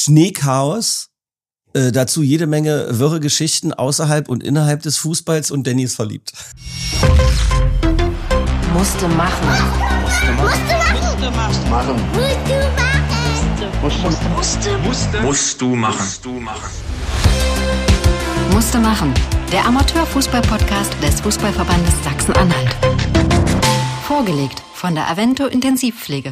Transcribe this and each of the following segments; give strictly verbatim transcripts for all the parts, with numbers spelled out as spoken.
Schneechaos, äh, dazu jede Menge wirre Geschichten außerhalb und innerhalb des Fußballs und Danny ist verliebt. Musste machen. Musste machen. Musste machen. Musste machen. Musste. Musste. Musst du machen. Musst du machen. Musste machen. Der Amateurfußball-Podcast des Fußballverbandes Sachsen-Anhalt. Vorgelegt von der Avento Intensivpflege.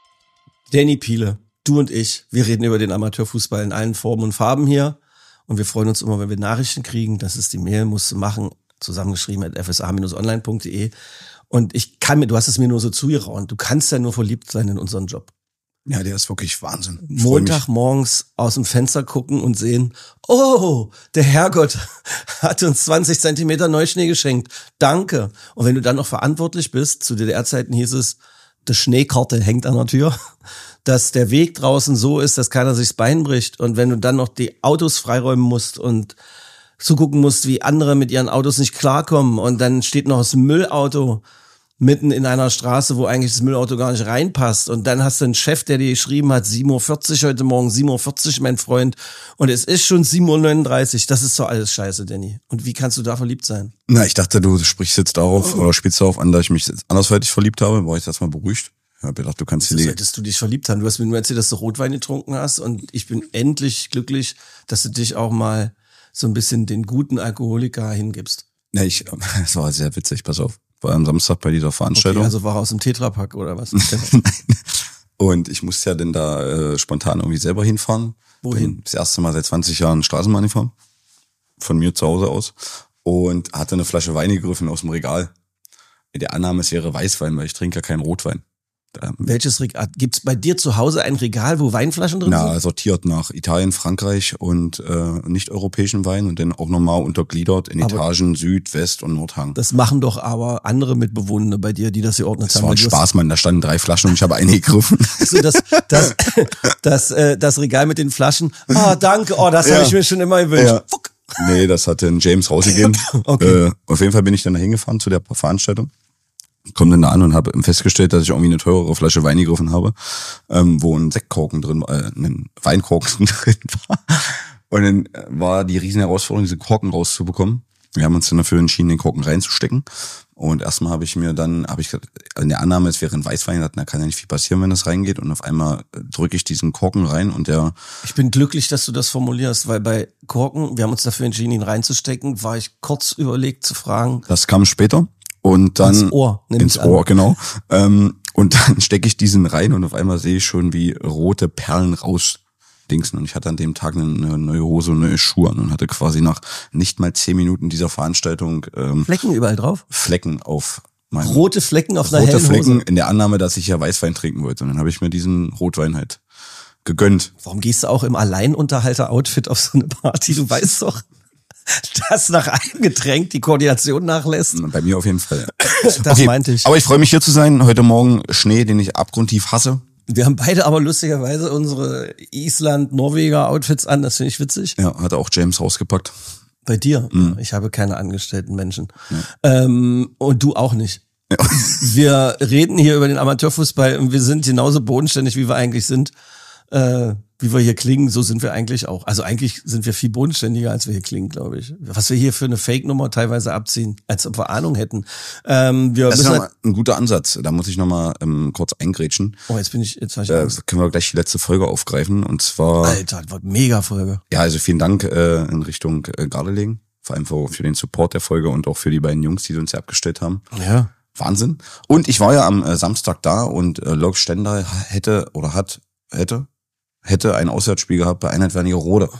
Danny Piele, du und ich, wir reden über den Amateurfußball in allen Formen und Farben hier. Und wir freuen uns immer, wenn wir Nachrichten kriegen. Das ist die Mail, musste machen, zusammengeschrieben at f s a Bindestrich online punkt d e. Und ich kann mir, du hast es mir nur so zugeraunt, du kannst ja nur verliebt sein in unseren Job. Ja, der ist wirklich Wahnsinn. Montagmorgens aus dem Fenster gucken und sehen, oh, der Herrgott hat uns zwanzig Zentimeter Neuschnee geschenkt. Danke. Und wenn du dann noch verantwortlich bist, zu D D R-Zeiten hieß es, die Schneekarte hängt an der Tür, dass der Weg draußen so ist, dass keiner sich das Bein bricht. Und wenn du dann noch die Autos freiräumen musst und zugucken musst, wie andere mit ihren Autos nicht klarkommen und dann steht noch das Müllauto mitten in einer Straße, wo eigentlich das Müllauto gar nicht reinpasst. Und dann hast du einen Chef, der dir geschrieben hat, sieben Uhr vierzig heute Morgen, sieben Uhr vierzig, mein Freund. Und es ist schon sieben Uhr neununddreißig. Das ist doch alles scheiße, Danny. Und wie kannst du da verliebt sein? Na, ich dachte, du sprichst jetzt darauf oh. oder spielst darauf an, dass ich mich jetzt andersweitig verliebt habe. War ich jetzt erstmal beruhigt. Ich habe gedacht, du kannst die... Solltest du dich verliebt haben? Du hast mir nur erzählt, dass du Rotwein getrunken hast. Und ich bin endlich glücklich, dass du dich auch mal so ein bisschen den guten Alkoholiker hingibst. Ja, ich, es war sehr witzig, pass auf. War am Samstag bei dieser Veranstaltung. Okay, also war er aus dem Tetrapack oder was? Nein. Und ich musste ja dann da äh, spontan irgendwie selber hinfahren. Wohin? Bin das erste Mal seit zwanzig Jahren Straßenbahn gefahren. Von mir zu Hause aus. Und hatte eine Flasche Wein gegriffen aus dem Regal. In der Annahme, es wäre Weißwein, weil ich trinke ja keinen Rotwein. Da, Welches Regal? Gibt's bei dir zu Hause ein Regal, wo Weinflaschen drin na, sind? sortiert nach Italien, Frankreich und äh, nicht-europäischen Wein und dann auch nochmal untergliedert in aber Etagen Süd, West und Nordhang. Das machen doch aber andere Mitbewohner bei dir, die das geordnet das haben. Das war ein Spaß, Mann. Da standen drei Flaschen und ich habe eine gegriffen. Also das, das, das, äh, das Regal mit den Flaschen. Ah, oh, danke. Oh, das ja. habe ich mir schon immer gewünscht. Ja. Fuck. Nee, das hatte ein James rausgegeben. Okay. Äh, auf jeden Fall bin ich dann da hingefahren zu der Veranstaltung. Komm dann da an und habe festgestellt, dass ich irgendwie eine teurere Flasche Wein gegriffen habe, ähm, wo ein Sektkorken drin war, äh, ein Weinkorken drin war. Und dann war die riesen Herausforderung, diese Korken rauszubekommen. Wir haben uns dann dafür entschieden, den Korken reinzustecken. Und erstmal habe ich mir dann, habe ich in der Annahme, es wäre ein Weißwein, da kann ja nicht viel passieren, wenn das reingeht. Und auf einmal drücke ich diesen Korken rein und der... Ich bin glücklich, dass du das formulierst, weil bei Korken, wir haben uns dafür entschieden, ihn reinzustecken, war ich kurz überlegt zu fragen. Das kam später. Und dann ins Ohr, ins Ohr, genau. Ähm, und dann stecke ich diesen rein und auf einmal sehe ich schon, wie rote Perlen rausdingsen. Und ich hatte an dem Tag eine neue Hose und neue Schuhe an und hatte quasi nach nicht mal zehn Minuten dieser Veranstaltung ähm, Flecken überall drauf? Flecken auf meinem rote Flecken auf einer rote hellen Flecken Hose? In der Annahme, dass ich ja Weißwein trinken wollte. Und dann habe ich mir diesen Rotwein halt gegönnt. Warum gehst du auch im Alleinunterhalter-Outfit auf so eine Party? Du weißt doch, dass nach einem Getränk die Koordination nachlässt. Bei mir auf jeden Fall. Das okay, meinte ich. Aber ich freue mich hier zu sein. Heute Morgen Schnee, den ich abgrundtief hasse. Wir haben beide aber lustigerweise unsere Island-Norweger-Outfits an. Das finde ich witzig. Ja, hat auch James rausgepackt. Bei dir? Mhm. Ich habe keine angestellten Menschen. Ja. Ähm, und du auch nicht. Ja. Wir reden hier über den Amateurfußball und wir sind genauso bodenständig, wie wir eigentlich sind. Äh, wie wir hier klingen, so sind wir eigentlich auch. Also eigentlich sind wir viel bodenständiger, als wir hier klingen, glaube ich. Was wir hier für eine Fake-Nummer teilweise abziehen, als ob wir Ahnung hätten. Ähm, wir das ist müssen halt ein guter Ansatz. Da muss ich nochmal ähm, kurz eingrätschen. Oh, jetzt bin ich, jetzt habe ich äh, Angst. Können wir gleich die letzte Folge aufgreifen. Und zwar... Alter, das war eine Mega-Folge. Ja, also vielen Dank äh, in Richtung äh, Gardelegen. Vor allem für, für den Support der Folge und auch für die beiden Jungs, die uns ja abgestellt haben. Ja. Wahnsinn. Und ich war ja am äh, Samstag da und äh, Lok Stendal hätte oder hat, hätte... hätte ein Auswärtsspiel gehabt bei Einheit Wernigerode.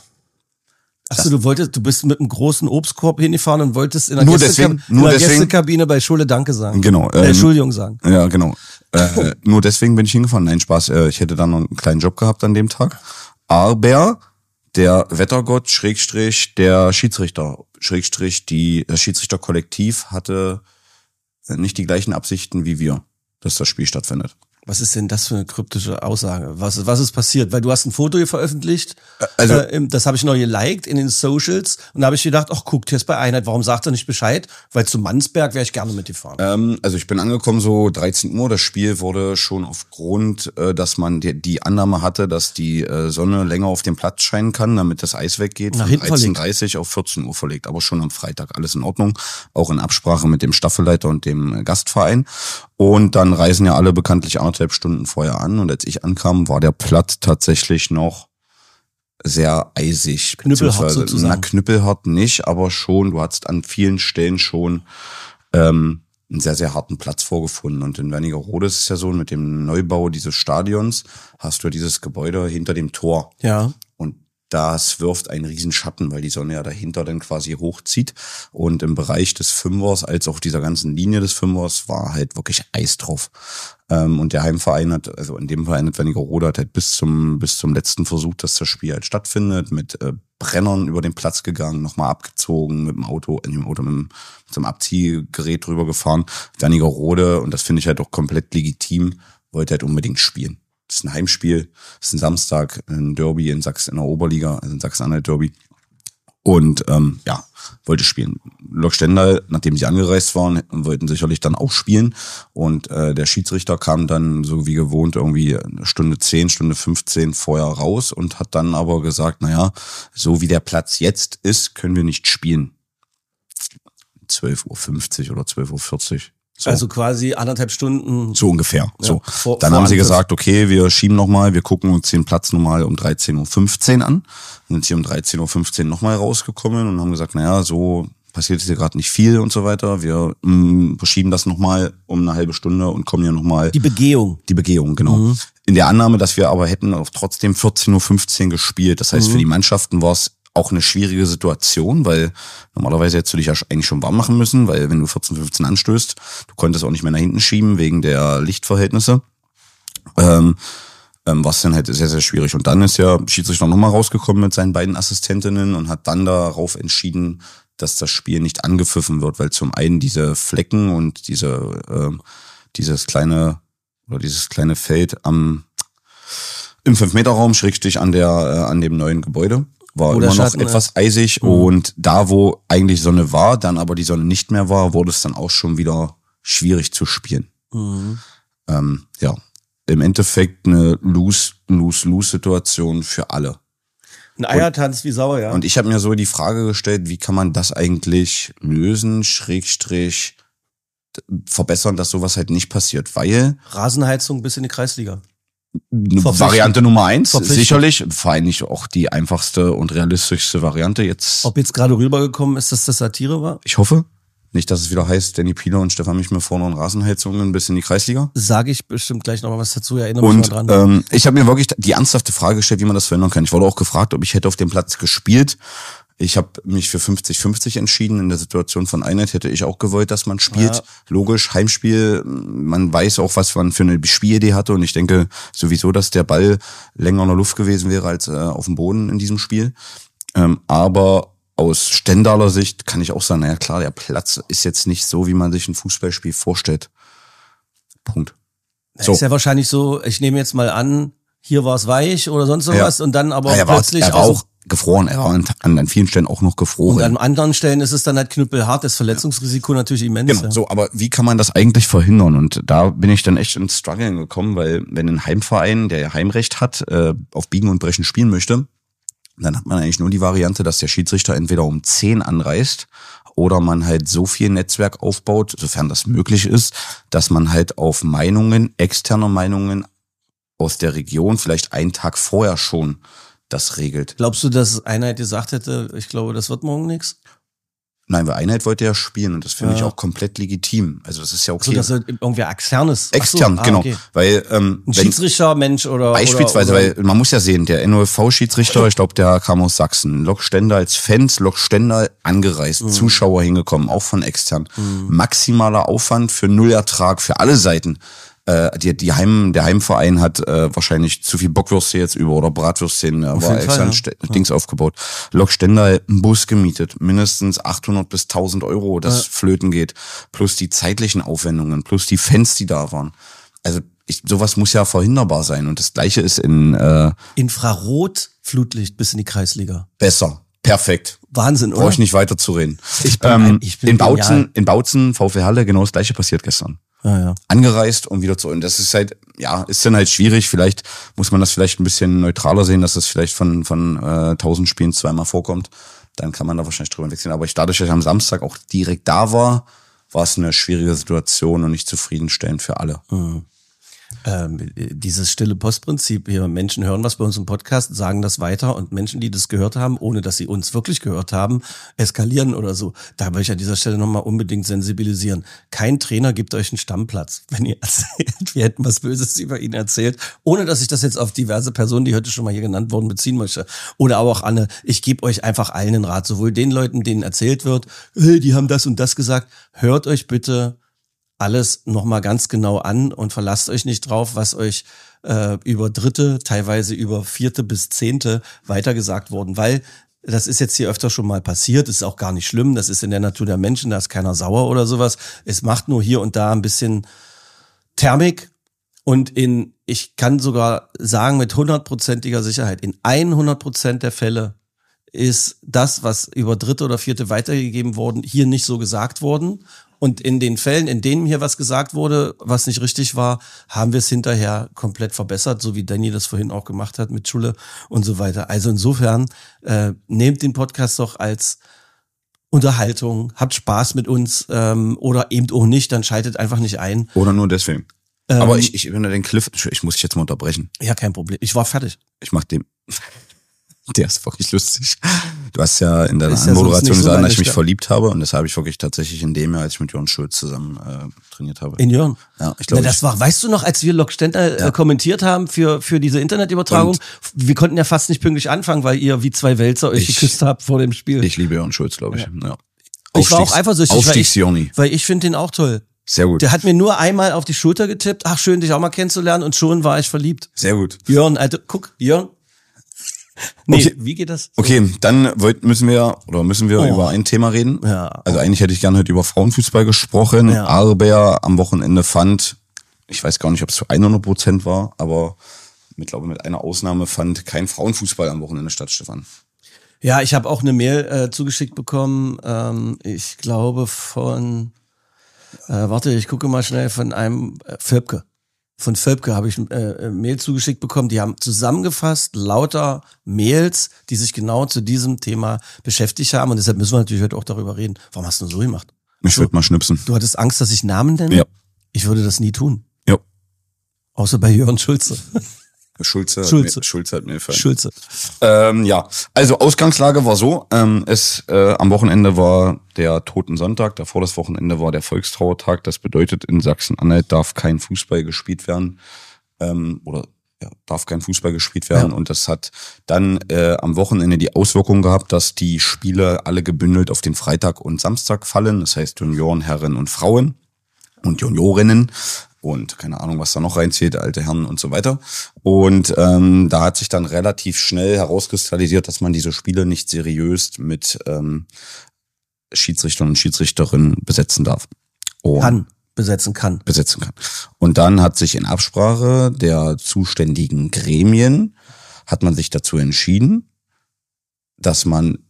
Achso, du wolltest, du bist mit einem großen Obstkorb hingefahren und wolltest in der, nur Gästekab- deswegen, nur in der deswegen, Gästekabine bei Schule Danke sagen. Genau. Äh, Ähm, Entschuldigung sagen. Ja, genau. Äh, nur deswegen bin ich hingefahren. Nein, Spaß. Äh, ich hätte dann noch einen kleinen Job gehabt an dem Tag. Aber der Wettergott, Schrägstrich, der Schiedsrichter, Schrägstrich, die, das Schiedsrichterkollektiv hatte nicht die gleichen Absichten wie wir, dass das Spiel stattfindet. Was ist denn das für eine kryptische Aussage? Was, was ist passiert? Weil du hast ein Foto hier veröffentlicht, Also, äh, das habe ich noch geliked in den Socials und da habe ich gedacht, ach guck, hier ist bei Einheit, warum sagt er nicht Bescheid? Weil zu Mannsberg wäre ich gerne mitgefahren. ähm, also ich bin angekommen so dreizehn Uhr. Das Spiel wurde schon aufgrund, äh, dass man die, die Annahme hatte, dass die äh, Sonne länger auf den Platz scheinen kann, damit das Eis weggeht, Nach von hinten dreizehn Uhr verlegt. dreißig auf vierzehn Uhr verlegt. Aber schon am Freitag alles in Ordnung, auch in Absprache mit dem Staffelleiter und dem Gastverein. Und dann reisen ja alle bekanntlich anderthalb Stunden vorher an. Und als ich ankam, war der Platz tatsächlich noch sehr eisig. Knüppelhart beziehungsweise- sozusagen. Na, knüppelhart nicht, aber schon, du hattest an vielen Stellen schon ähm, einen sehr, sehr harten Platz vorgefunden. Und in Wernigerode ist es ja so, mit dem Neubau dieses Stadions hast du dieses Gebäude hinter dem Tor. Ja. Und das wirft einen riesen Schatten, weil die Sonne ja dahinter dann quasi hochzieht. Und im Bereich des Fünfers, als auch dieser ganzen Linie des Fünfers, war halt wirklich Eis drauf. Ähm, und der Heimverein hat, also in dem Verein hat Wernigerode hat halt bis zum, bis zum letzten versucht, dass das Spiel halt stattfindet, mit äh, Brennern über den Platz gegangen, nochmal abgezogen, mit dem Auto, in dem Auto mit, dem, mit so einem Abziehgerät drüber gefahren. Wernigerode, und das finde ich halt auch komplett legitim, wollte halt unbedingt spielen. Das ist ein Heimspiel, das ist ein Samstag, ein Derby in Sachsen, in der Oberliga, also ein Sachsen-Anhalt-Derby. Und ähm, ja, wollte spielen. Lok Stendal, nachdem sie angereist waren, wollten sicherlich dann auch spielen. Und äh, der Schiedsrichter kam dann so wie gewohnt irgendwie Stunde zehn, Stunde fünfzehn vorher raus und hat dann aber gesagt, naja, so wie der Platz jetzt ist, können wir nicht spielen. zwölf Uhr fünfzig oder zwölf Uhr vierzig. So. Also quasi anderthalb Stunden. So ungefähr. Ja, so. vor- Dann vor haben sie Anpfiff. gesagt, okay, wir schieben nochmal, wir gucken uns den Platz nochmal um dreizehn Uhr fünfzehn an. Dann sind sie um dreizehn Uhr fünfzehn nochmal rausgekommen und haben gesagt, naja, so passiert hier gerade nicht viel und so weiter. Wir mh, verschieben das nochmal um eine halbe Stunde und kommen hier nochmal. Die Begehung. Die Begehung, genau. Mhm. In der Annahme, dass wir aber hätten auch trotzdem vierzehn Uhr fünfzehn gespielt. Das heißt, Mhm. für die Mannschaften war es auch eine schwierige Situation, weil normalerweise hättest du dich ja eigentlich schon warm machen müssen, weil wenn du vierzehn Uhr fünfzehn anstößt, du konntest auch nicht mehr nach hinten schieben wegen der Lichtverhältnisse. Ähm, ähm, was dann halt sehr, sehr schwierig. Und dann ist ja Schiedsrichter nochmal rausgekommen mit seinen beiden Assistentinnen und hat dann darauf entschieden, dass das Spiel nicht angepfiffen wird, weil zum einen diese Flecken und diese ähm, dieses kleine oder dieses kleine Feld am im fünf-Meter-Raum, Schrägstrich an der äh, an dem neuen Gebäude, war Oder immer noch Schatten, etwas ja. eisig. Mhm. Und da, wo eigentlich Sonne war, dann aber die Sonne nicht mehr war, wurde es dann auch schon wieder schwierig zu spielen. Mhm. Ähm, ja, im Endeffekt eine Lose-Lose-Lose-Situation für alle. Ein Eiertanz wie Sau, ja. Und ich habe mir so die Frage gestellt, wie kann man das eigentlich lösen, Schrägstrich verbessern, dass sowas halt nicht passiert, weil Rasenheizung bis in die Kreisliga. Verpflichtend. Variante Nummer eins, Verpflichtend. sicherlich, vor allem nicht auch die einfachste und realistischste Variante jetzt. Ob jetzt gerade rübergekommen ist, dass das Satire war? Ich hoffe nicht, dass es wieder heißt, Danny Pieler und Stefan Michmer vorne und Rasenheizungen bis in die Kreisliga. Sage ich bestimmt gleich noch mal was dazu, erinnere mich Und mal dran. ähm, ich habe mir wirklich die ernsthafte Frage gestellt, wie man das verhindern kann. Ich wurde auch gefragt, ob ich hätte auf dem Platz gespielt. Ich habe mich für fünfzig fünfzig entschieden. In der Situation von Einheit hätte ich auch gewollt, dass man spielt. Ja. Logisch, Heimspiel, man weiß auch, was man für eine Spielidee hatte. Und ich denke sowieso, dass der Ball länger in der Luft gewesen wäre als äh, auf dem Boden in diesem Spiel. Ähm, aber aus Stendaler Sicht kann ich auch sagen, naja klar, der Platz ist jetzt nicht so, wie man sich ein Fußballspiel vorstellt. Punkt. So. Ist ja wahrscheinlich so, ich nehme jetzt mal an, hier war es weich oder sonst was Ja. und dann aber Ja, er war, plötzlich er war aus- auch gefroren, er war an, an vielen Stellen auch noch gefroren. und an anderen Stellen ist es dann halt knüppelhart, das Verletzungsrisiko natürlich immens. Genau, ja. so, aber wie kann man das eigentlich verhindern? Und da bin ich dann echt ins Struggeln gekommen, weil wenn ein Heimverein, der ja Heimrecht hat, äh, auf Biegen und Brechen spielen möchte, dann hat man eigentlich nur die Variante, dass der Schiedsrichter entweder um zehn anreist oder man halt so viel Netzwerk aufbaut, sofern das möglich ist, dass man halt auf Meinungen, externe Meinungen aus der Region vielleicht einen Tag vorher schon das regelt. Glaubst du, dass Einheit gesagt hätte, ich glaube, das wird morgen nichts? Nein, weil Einheit wollte ja spielen und das finde Ja. ich auch komplett legitim. Also das ist ja So, okay. dass er irgendwer externes. Ach so, Extern, ah, genau. okay. Weil ähm, Ein wenn, Schiedsrichter, Mensch oder beispielsweise, oder, oder, weil man muss ja sehen, der N O F V-Schiedsrichter, ich glaube, der kam aus Sachsen, Lok Stendal als Fans, Lok Stendal angereist, Mhm. Zuschauer hingekommen, auch von extern. Maximaler Aufwand für null Ertrag für alle Seiten. Äh, die, die Heim, der Heimverein hat äh, wahrscheinlich zu viel Bockwürste jetzt über oder Bratwürstchen, äh, war jeden extra Fall, ein ja. St- Dings aufgebaut. Lok Stendal einen Bus gemietet, mindestens achthundert bis tausend Euro, das Ja. flöten geht, plus die zeitlichen Aufwendungen, plus die Fans, die da waren. Also ich, sowas muss ja verhinderbar sein. Und das Gleiche ist in äh, Infrarot-Flutlicht bis in die Kreisliga. besser. Perfekt. Wahnsinn, oder? Brauche ich nicht weiter zu reden. Ich bin, ähm, ein, ich bin in Bautzen, genial. in Bautzen, VfL Halle, genau das Gleiche passiert gestern. Ja, ja. Angereist und wieder zurück. Und das ist halt, ja, ist dann halt schwierig. Vielleicht muss man das vielleicht ein bisschen neutraler sehen, dass das vielleicht von von äh, tausend Spielen zweimal vorkommt. Dann kann man da wahrscheinlich drüber wechseln. Aber ich dadurch, dass ich am Samstag auch direkt da war, war es eine schwierige Situation und nicht zufriedenstellend für alle. Mhm. Ähm, dieses stille Postprinzip hier, Menschen hören was bei uns im Podcast, sagen das weiter und Menschen, die das gehört haben, ohne dass sie uns wirklich gehört haben, eskalieren oder so. Da will ich an dieser Stelle nochmal unbedingt sensibilisieren. Kein Trainer gibt euch einen Stammplatz, wenn ihr erzählt, wir hätten was Böses über ihn erzählt, ohne dass ich das jetzt auf diverse Personen, die heute schon mal hier genannt wurden, beziehen möchte. Oder aber auch Anne, ich gebe euch einfach allen einen Rat, sowohl den Leuten, denen erzählt wird, hey, die haben das und das gesagt, hört euch bitte alles nochmal ganz genau an und verlasst euch nicht drauf, was euch äh, über Dritte, teilweise über Vierte bis Zehnte weitergesagt worden, weil das ist jetzt hier öfter schon mal passiert, ist auch gar nicht schlimm, das ist in der Natur der Menschen, da ist keiner sauer oder sowas. Es macht nur hier und da ein bisschen Thermik und in, ich kann sogar sagen mit hundertprozentiger Sicherheit, in hundert Prozent der Fälle ist das, was über Dritte oder Vierte weitergegeben worden, hier nicht so gesagt worden. Und in den Fällen, in denen hier was gesagt wurde, was nicht richtig war, haben wir es hinterher komplett verbessert, so wie Danny das vorhin auch gemacht hat mit Schule und so weiter. Also insofern, äh, nehmt den Podcast doch als Unterhaltung, habt Spaß mit uns ähm, oder eben auch nicht, dann schaltet einfach nicht ein. Oder nur deswegen. Ähm, Aber ich, ich bin den Cliff, ich muss dich jetzt mal unterbrechen. Ja, kein Problem. Ich war fertig. Ich mach dem... Der ist wirklich lustig. Du hast ja in deiner Ist ja Anmoderation sonst nicht so gesagt, dass ich meine mich Stärke. verliebt habe und das habe ich wirklich tatsächlich in dem Jahr, als ich mit Jörn Schulz zusammen äh, trainiert habe. In Jörn. Ja, ich glaube, Na, das war, weißt du noch, als wir Lok Stender Ja. äh, kommentiert haben für für diese Internetübertragung, Und- wir konnten ja fast nicht pünktlich anfangen, weil ihr wie zwei Wälzer euch Ich- geküsst habt vor dem Spiel. ich liebe Jörn Schulz, glaube ich. Ja. Ja. Ich war auch Aufstiegs- eifersüchtig, weil ich, Aufstiegsjoni. weil ich finde den auch toll. Sehr gut. Der hat mir nur einmal auf die Schulter getippt, ach schön, dich auch mal kennenzulernen und schon war ich verliebt. Sehr gut. Jörn, Alter, guck, Jörn. Nee, Okay. wie geht das? Okay, dann wollt, müssen wir oder müssen wir Oh. über ein Thema reden. Ja. Also eigentlich hätte ich gerne heute über Frauenfußball gesprochen, Ja. aber am Wochenende fand, ich weiß gar nicht, ob es zu hundert Prozent war, aber mit, glaube mit einer Ausnahme fand kein Frauenfußball am Wochenende statt, Stefan. Ja, ich habe auch eine Mail äh, zugeschickt bekommen, ähm, ich glaube von, äh, warte, ich gucke mal schnell, von einem äh, Völpke. Von Völpke habe ich äh, eine Mail zugeschickt bekommen, die haben zusammengefasst lauter Mails, die sich genau zu diesem Thema beschäftigt haben und deshalb müssen wir natürlich heute auch darüber reden. Warum hast du so gemacht? Ich So. würde mal schnipsen. Du hattest Angst, dass ich Namen nenne? Ja. Ich würde das nie tun. Ja. Außer bei Jörn Schulze. Schulze, Schulze. Hat mir, Schulze hat mir gefallen. Schulze. Ähm, ja, also Ausgangslage war so, ähm, es äh, am Wochenende war der Totensonntag, davor das Wochenende war der Volkstrauertag. Das bedeutet, in Sachsen-Anhalt darf kein Fußball gespielt werden ähm, oder ja, darf kein Fußball gespielt werden. Ja. Und das hat dann äh, am Wochenende die Auswirkung gehabt, dass die Spiele alle gebündelt auf den Freitag und Samstag fallen. Das heißt Junioren, Herren und Frauen und Juniorinnen. Und keine Ahnung, was da noch reinzählt, alte Herren und so weiter. Und ähm, da hat sich dann relativ schnell herauskristallisiert, dass man diese Spiele nicht seriös mit ähm, Schiedsrichtern und Schiedsrichterinnen besetzen darf. Und Kann. Besetzen kann. besetzen kann. Und dann hat sich in Absprache der zuständigen Gremien, hat man sich dazu entschieden, dass man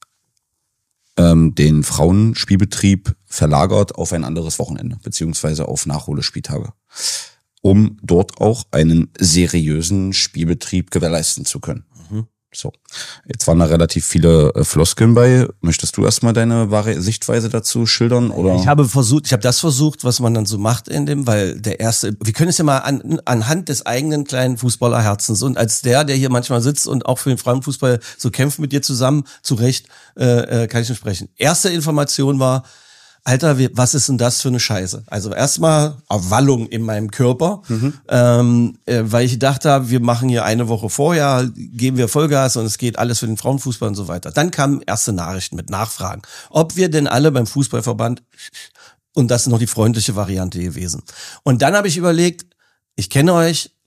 ähm, den Frauenspielbetrieb verlagert auf ein anderes Wochenende, beziehungsweise auf Nachholespieltage, um dort auch einen seriösen Spielbetrieb gewährleisten zu können. Mhm. So, jetzt waren da relativ viele äh, Floskeln bei. Möchtest du erstmal deine wahre Sichtweise dazu schildern? Oder? Ich habe versucht, ich habe das versucht, was man dann so macht in dem, weil der erste, wir können es ja mal an, anhand des eigenen kleinen Fußballerherzens und als der, der hier manchmal sitzt und auch für den Frauenfußball so kämpft mit dir zusammen, zu Recht, äh, äh, kann ich nicht sprechen. Erste Information war, Alter, wie, was ist denn das für eine Scheiße? Also erstmal Erwallung in meinem Körper, mhm. ähm, äh, weil ich gedacht habe, wir machen hier eine Woche vorher, geben wir Vollgas und es geht alles für den Frauenfußball und so weiter. Dann kamen erste Nachrichten mit Nachfragen, ob wir denn alle beim Fußballverband, und das ist noch die freundliche Variante gewesen. Und dann habe ich überlegt, ich kenne euch,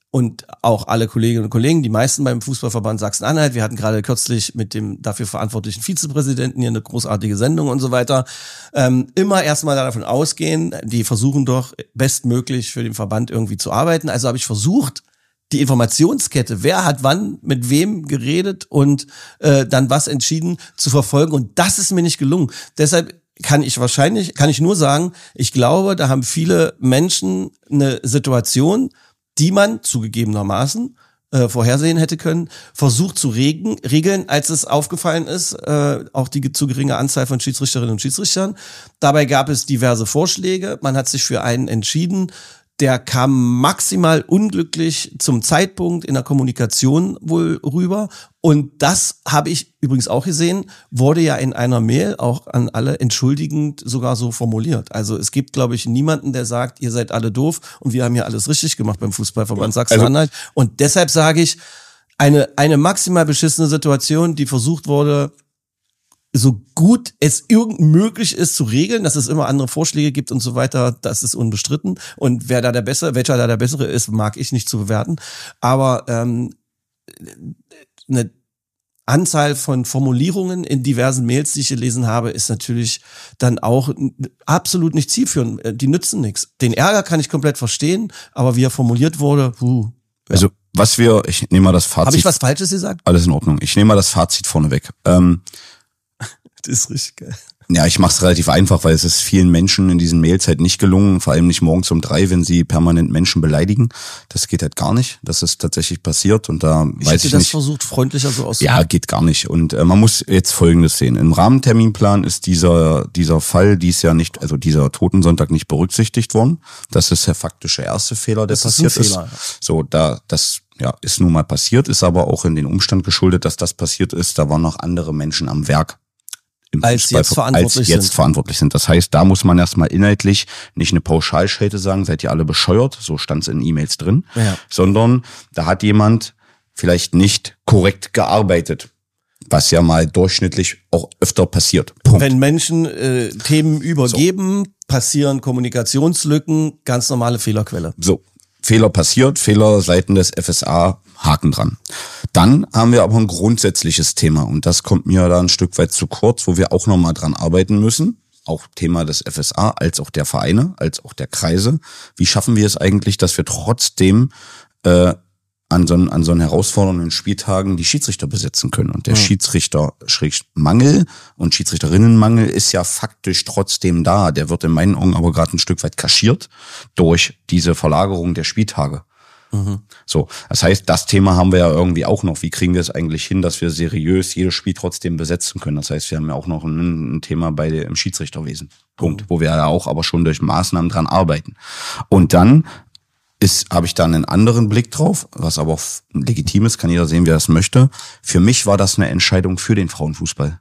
und auch alle Kolleginnen und Kollegen, die meisten beim Fußballverband Sachsen-Anhalt. Wir hatten gerade kürzlich mit dem dafür verantwortlichen Vizepräsidenten hier eine großartige Sendung und so weiter. Ähm, immer erstmal davon ausgehen, die versuchen doch bestmöglich für den Verband irgendwie zu arbeiten. Also habe ich versucht, die Informationskette, wer hat wann mit wem geredet und äh, dann was entschieden, zu verfolgen. Und das ist mir nicht gelungen. Deshalb kann ich wahrscheinlich, kann ich nur sagen, ich glaube, da haben viele Menschen eine Situation, die man zugegebenermaßen äh, vorhersehen hätte können, versucht zu regen, regeln, als es aufgefallen ist, äh, auch die zu geringe Anzahl von Schiedsrichterinnen und Schiedsrichtern. Dabei gab es diverse Vorschläge, man hat sich für einen entschieden, der kam maximal unglücklich zum Zeitpunkt in der Kommunikation wohl rüber. Und das habe ich übrigens auch gesehen, wurde ja in einer Mail auch an alle entschuldigend sogar so formuliert. Also es gibt, glaube ich, niemanden, der sagt, ihr seid alle doof und wir haben hier alles richtig gemacht beim Fußballverband Sachsen-Anhalt. Also, und deshalb sage ich, eine, eine maximal beschissene Situation, die versucht wurde, so gut es irgend möglich ist zu regeln, dass es immer andere Vorschläge gibt und so weiter, das ist unbestritten. Und wer da der Bessere, welcher da der Bessere ist, mag ich nicht zu bewerten. Aber ähm, eine Anzahl von Formulierungen in diversen Mails, die ich gelesen habe, ist natürlich dann auch absolut nicht zielführend. Die nützen nichts. Den Ärger kann ich komplett verstehen, aber wie er formuliert wurde, puh. Ja. Also was wir, ich nehme mal das Fazit. Habe ich was Falsches gesagt? Alles in Ordnung. Ich nehme mal das Fazit vorneweg. Ähm, Das ist richtig geil. Ja, ich mache es relativ einfach, weil es ist vielen Menschen in diesen Mails halt nicht gelungen, vor allem nicht morgens um drei, wenn sie permanent Menschen beleidigen. Das geht halt gar nicht. Das ist tatsächlich passiert und da ich weiß hätte ich das nicht. versucht, freundlicher so auszudrücken. Ja, geht gar nicht. Und äh, man muss jetzt Folgendes sehen. Im Rahmenterminplan ist dieser dieser Fall dies Jahr nicht, also dieser Totensonntag nicht berücksichtigt worden. Das ist der faktische erste Fehler, der Das ist ein passiert ist. Fehler, ja. So, da das ja ist nun mal passiert, ist aber auch in den Umstand geschuldet, dass das passiert ist. Da waren noch andere Menschen am Werk. Im Als Fußball, jetzt verantwortlich als jetzt sind. verantwortlich sind. Das heißt, da muss man erstmal inhaltlich nicht eine Pauschalschelte sagen, seid ihr alle bescheuert, so stand es in E-Mails drin, Ja. sondern da hat jemand vielleicht nicht korrekt gearbeitet, was ja mal durchschnittlich auch öfter passiert. Punkt. Wenn Menschen äh, Themen übergeben, so. passieren Kommunikationslücken, ganz normale Fehlerquelle. So, Fehler passiert, Fehler seiten des F S A, Haken dran. Dann haben wir aber ein grundsätzliches Thema und das kommt mir da ein Stück weit zu kurz, wo wir auch nochmal dran arbeiten müssen. Auch Thema des F S A, als auch der Vereine, als auch der Kreise. Wie schaffen wir es eigentlich, dass wir trotzdem äh, an so, an so einen herausfordernden Spieltagen die Schiedsrichter besetzen können? Und der ja. Schiedsrichter-Mangel und Schiedsrichterinnenmangel ist ja faktisch trotzdem da. Der wird in meinen Augen aber gerade ein Stück weit kaschiert durch diese Verlagerung der Spieltage. Mhm. So, das heißt, das Thema haben wir ja irgendwie auch noch. Wie kriegen wir es eigentlich hin, dass wir seriös jedes Spiel trotzdem besetzen können? Das heißt, wir haben ja auch noch ein, ein Thema bei dem Schiedsrichterwesen. Punkt. Mhm. Wo wir ja auch aber schon durch Maßnahmen dran arbeiten. Und dann ist, habe ich da einen anderen Blick drauf, was aber auch legitim ist, kann jeder sehen, wie er das möchte. Für mich war das eine Entscheidung für den Frauenfußball.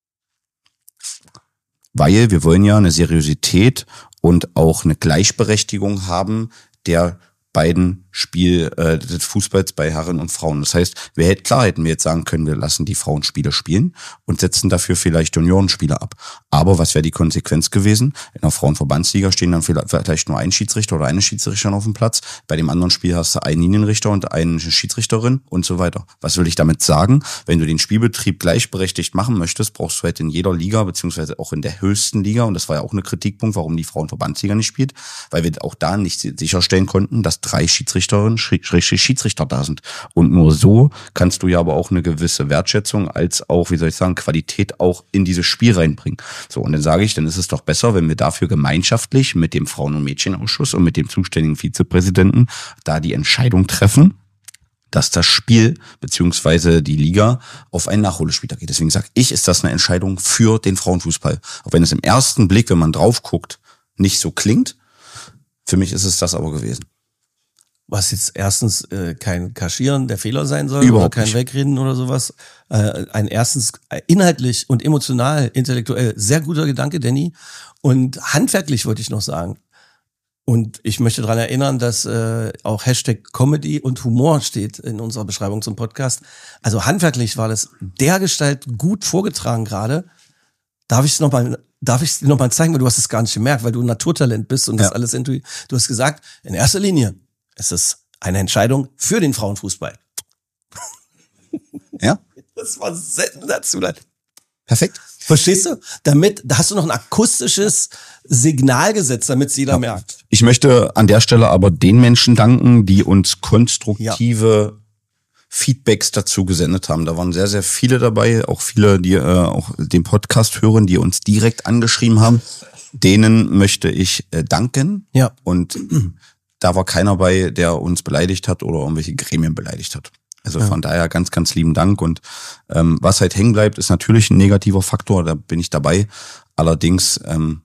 Weil wir wollen ja eine Seriosität und auch eine Gleichberechtigung haben der beiden Spiel äh, des Fußballs bei Herren und Frauen. Das heißt, wir hätten, klar hätten wir jetzt sagen können, wir lassen die Frauenspiele spielen und setzen dafür vielleicht Juniorenspiele ab. Aber was wäre die Konsequenz gewesen? In der Frauenverbandsliga stehen dann vielleicht nur ein Schiedsrichter oder eine Schiedsrichterin auf dem Platz. Bei dem anderen Spiel hast du einen Linienrichter und eine Schiedsrichterin und so weiter. Was will ich damit sagen? Wenn du den Spielbetrieb gleichberechtigt machen möchtest, brauchst du halt in jeder Liga, beziehungsweise auch in der höchsten Liga, und das war ja auch eine Kritikpunkt, warum die Frauenverbandsliga nicht spielt, weil wir auch da nicht sicherstellen konnten, dass drei Schiedsrichterinnen, Schiedsrichter da sind. Und nur so kannst du ja aber auch eine gewisse Wertschätzung als auch, wie soll ich sagen, Qualität auch in dieses Spiel reinbringen. So, und dann sage ich, dann ist es doch besser, wenn wir dafür gemeinschaftlich mit dem Frauen- und Mädchenausschuss und mit dem zuständigen Vizepräsidenten da die Entscheidung treffen, dass das Spiel beziehungsweise die Liga auf einen Nachholspieltag geht. Deswegen sage ich, ist das eine Entscheidung für den Frauenfußball. Auch wenn es im ersten Blick, wenn man drauf guckt, nicht so klingt. Für mich ist es das aber gewesen. Was jetzt erstens äh, kein Kaschieren der Fehler sein soll, Überhaupt oder kein nicht. Wegreden oder sowas. Äh, ein erstens äh, inhaltlich und emotional, intellektuell sehr guter Gedanke, Danny. Und handwerklich wollte ich noch sagen. Und ich möchte daran erinnern, dass äh, auch Hashtag Comedy und Humor steht in unserer Beschreibung zum Podcast. Also handwerklich war das dergestalt gut vorgetragen gerade. Darf ich es nochmal Darf ich es dir nochmal zeigen, weil du hast es gar nicht gemerkt, weil du ein Naturtalent bist und Ja. das alles intuitiv. Du hast gesagt, in erster Linie es ist Eine Entscheidung für den Frauenfußball. Ja? Das war sensationell. Perfekt. Verstehst du? Damit, da hast du noch ein akustisches Signal gesetzt, damit es jeder ja. merkt. Ich möchte an der Stelle aber den Menschen danken, die uns konstruktive ja. Feedbacks dazu gesendet haben. Da waren sehr, sehr viele dabei, auch viele, die äh, auch den Podcast hören, die uns direkt angeschrieben haben. Denen möchte ich äh, danken. Ja. Und da war keiner bei, der uns beleidigt hat oder irgendwelche Gremien beleidigt hat. Also ja. von daher ganz, ganz lieben Dank. Und ähm, was halt hängen bleibt, ist natürlich ein negativer Faktor, da bin ich dabei. Allerdings ähm,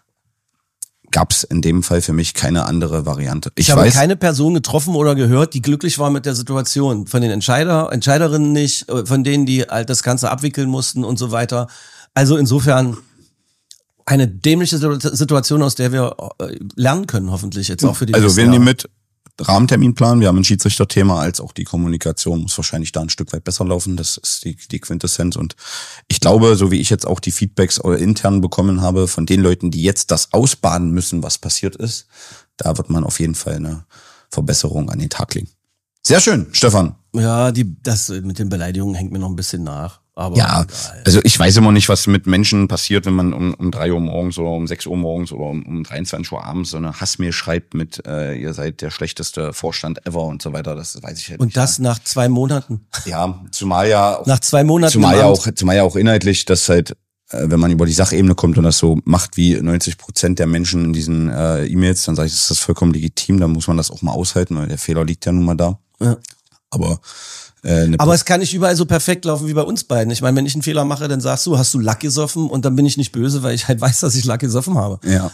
gab es in dem Fall für mich keine andere Variante. Ich, ich habe weiß, keine Person getroffen oder gehört, die glücklich war mit der Situation. Von den Entscheider, Entscheiderinnen nicht, von denen, die halt das Ganze abwickeln mussten und so weiter. Also insofern eine dämliche Situation, aus der wir lernen können, hoffentlich jetzt auch für die Also wir nehmen mit Rahmenterminplan, wir haben ein Schiedsrichterthema, als auch die Kommunikation muss wahrscheinlich da ein Stück weit besser laufen. Das ist die, die Quintessenz. Und ich glaube, so wie ich jetzt auch die Feedbacks intern bekommen habe von den Leuten, die jetzt das ausbaden müssen, was passiert ist, da wird man auf jeden Fall eine Verbesserung an den Tag legen. Sehr schön, Stefan. Ja, die, das mit den Beleidigungen hängt mir noch ein bisschen nach. Aber ja, egal. Also ich weiß immer nicht, was mit Menschen passiert, wenn man um, um drei Uhr morgens oder um sechs Uhr morgens oder um, um dreiundzwanzig Uhr abends so eine Hassmail schreibt mit äh, ihr seid der schlechteste Vorstand ever und so weiter. Das weiß ich halt und nicht. Und das ja. nach zwei Monaten? Ja, zumal ja auch, nach zwei Monaten zumal ja auch, zumal ja auch inhaltlich, dass halt, äh, wenn man über die Sachebene kommt und das so macht wie neunzig Prozent der Menschen in diesen äh, E-Mails, dann sage ich, das ist vollkommen legitim, dann muss man das auch mal aushalten, weil der Fehler liegt ja nun mal da. Ja. Aber Äh, Aber es kann nicht überall so perfekt laufen wie bei uns beiden. Ich meine, wenn ich einen Fehler mache, dann sagst du, hast du Lack gesoffen und dann bin ich nicht böse, weil ich halt weiß, dass ich Lack gesoffen habe. Ja.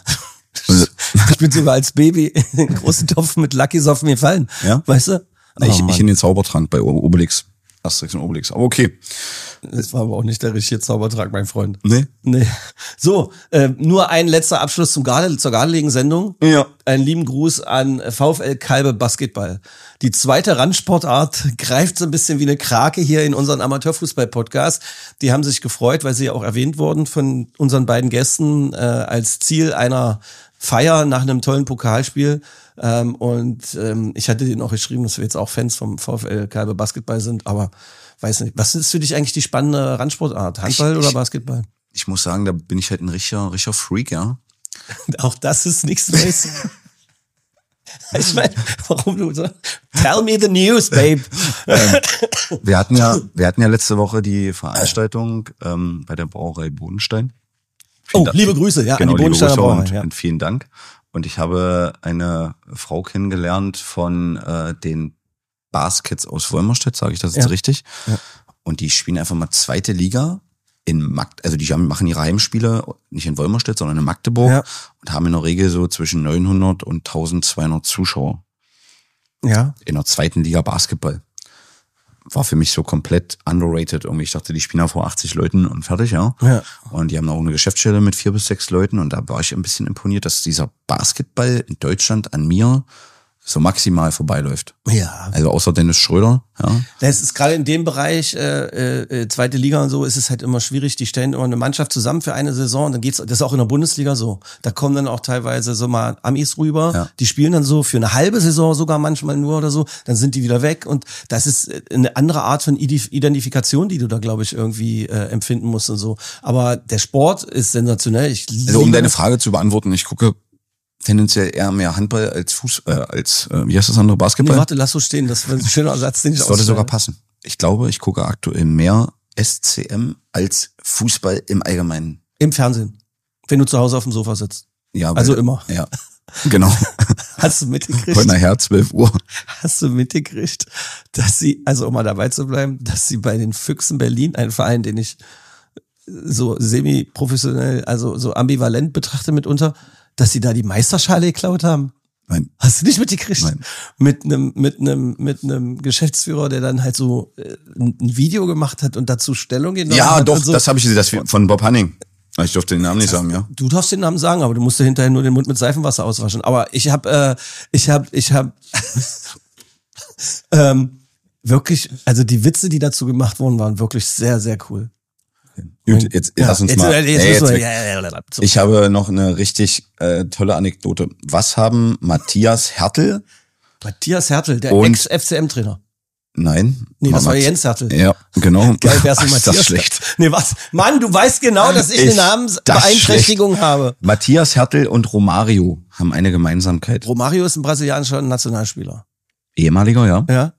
Ich bin sogar als Baby in den großen Topf mit Lack gesoffen gefallen. Ja. Weißt du? Oh, ich, ich in den Zaubertrank bei Obelix. Asterix und Obelix. Aber okay. Das war aber auch nicht der richtige Zaubertrank, mein Freund. Nee? Nee. So, äh, nur ein letzter Abschluss zum Garde, zur Gardelegen-Sendung. Ja. Einen lieben Gruß an VfL Kalbe Basketball. Die zweite Randsportart greift so ein bisschen wie eine Krake hier in unseren Amateurfußball-Podcast. Die haben sich gefreut, weil sie ja auch erwähnt wurden von unseren beiden Gästen äh, als Ziel einer Feier nach einem tollen Pokalspiel. Ähm, und ähm, ich hatte denen auch geschrieben, dass wir jetzt auch Fans vom VfL Kalbe Basketball sind, aber weiß nicht, was ist für dich eigentlich die spannende Randsportart? Handball ich, oder ich, Basketball? Ich muss sagen, da bin ich halt ein richtiger, richtiger Freak, ja. Auch das ist nichts Neues. Ich meine, warum du so? Tell me the news, babe. ähm, wir hatten ja, wir hatten ja letzte Woche die Veranstaltung ähm, bei der Brauerei Bodenstein. Vielen oh, Dank. Liebe Grüße, ja, genau, an die Bodensteiner Brauerei. Und, ja. und vielen Dank. Und ich habe eine Frau kennengelernt von äh, den Baskets aus Wolmerstedt, sage ich das jetzt ja. richtig? Ja. Und die spielen einfach mal zweite Liga in Magdeburg, also die machen ihre Heimspiele nicht in Wolmerstedt, sondern in Magdeburg ja. und haben in der Regel so zwischen neunhundert und eintausendzweihundert Zuschauer. Ja. In der zweiten Liga Basketball. War für mich so komplett underrated. Irgendwie, ich dachte, die spielen da vor achtzig Leuten und fertig, ja. ja. Und die haben auch eine Geschäftsstelle mit vier bis sechs Leuten und da war ich ein bisschen imponiert, dass dieser Basketball in Deutschland an mir so maximal vorbeiläuft. Ja. Also außer Dennis Schröder, ja. Das ist gerade in dem Bereich, äh, äh, zweite Liga und so, ist es halt immer schwierig. Die stellen immer eine Mannschaft zusammen für eine Saison und dann geht's, das ist auch in der Bundesliga so. Da kommen dann auch teilweise so mal Amis rüber, ja. die spielen dann so für eine halbe Saison sogar manchmal nur oder so, dann sind die wieder weg und das ist eine andere Art von Identifikation, die du da, glaube ich, irgendwie äh, empfinden musst und so. Aber der Sport ist sensationell. Ich also um deine Frage zu beantworten, ich gucke tendenziell eher mehr Handball als Fuß, äh, als, äh, wie heißt das andere, Basketball? Nee, warte, lass so stehen, das war ein schöner Satz, den ich Das würde sogar passen. Ich glaube, ich gucke aktuell mehr S C M als Fußball im Allgemeinen. Im Fernsehen. Wenn du zu Hause auf dem Sofa sitzt. Ja. Also weil, immer. Ja, genau. Hast du mitgekriegt? Heute nachher zwölf Uhr. Hast du mitgekriegt, dass sie, also um mal dabei zu bleiben, dass sie bei den Füchsen Berlin, ein Verein, den ich so semi-professionell, also so ambivalent betrachte mitunter, dass sie da die Meisterschale geklaut haben. Nein. Hast du nicht mitgekriegt? Nein. Mit einem mit einem mit einem Geschäftsführer, der dann halt so äh, ein Video gemacht hat und dazu Stellung genommen ja, hat. Ja, doch, so. das habe ich gesehen, das von Bob Hanning. Ich durfte den Namen nicht sagen, ja. Du darfst den Namen sagen, aber du musst ja hinterher nur den Mund mit Seifenwasser auswaschen. Aber ich habe äh, ich habe ich habe ähm, wirklich, also die Witze, die dazu gemacht wurden, waren wirklich sehr sehr cool. Gut, jetzt ja, lass uns jetzt, mal. Jetzt, jetzt ey, jetzt wir, ja, ja, ja, so. Ich habe noch eine richtig äh, tolle Anekdote. Was haben Matthias Hertel Matthias Hertel, der Und- Ex-F C M-Trainer. Nein. Nee, das war Matt- Jens Hertel. Ja, genau. Geil, wär's nicht Ach, ist das Matthias? schlecht. Nee, was? Mann, du weißt genau, dass ich eine Ist das Namensbeeinträchtigung habe. Matthias Hertel und Romario haben eine Gemeinsamkeit. Romario ist ein brasilianischer Nationalspieler. Ehemaliger, ja. Ja.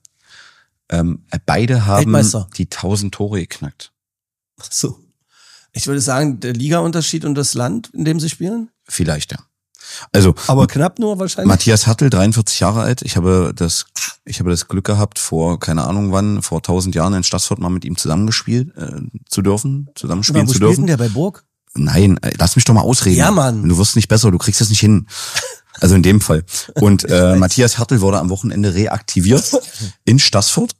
Ähm, beide haben Weltmeister. die tausend Tore geknackt. So. Ich würde sagen, der Ligaunterschied und das Land, in dem sie spielen. Vielleicht, ja. Also, Aber knapp nur wahrscheinlich. Matthias Hertel, dreiundvierzig Jahre alt. Ich habe das, ich habe das Glück gehabt, vor keine Ahnung wann, vor tausend Jahren in Stassfurt mal mit ihm zusammengespielt äh, zu dürfen, zusammenspielen Wo zu spielt dürfen. denn der bei Burg? Nein, äh, lass mich doch mal ausreden. Ja, Mann. Du wirst nicht besser, du kriegst das nicht hin. Also in dem Fall. Und äh, Matthias Hertel wurde am Wochenende reaktiviert in Stassfurt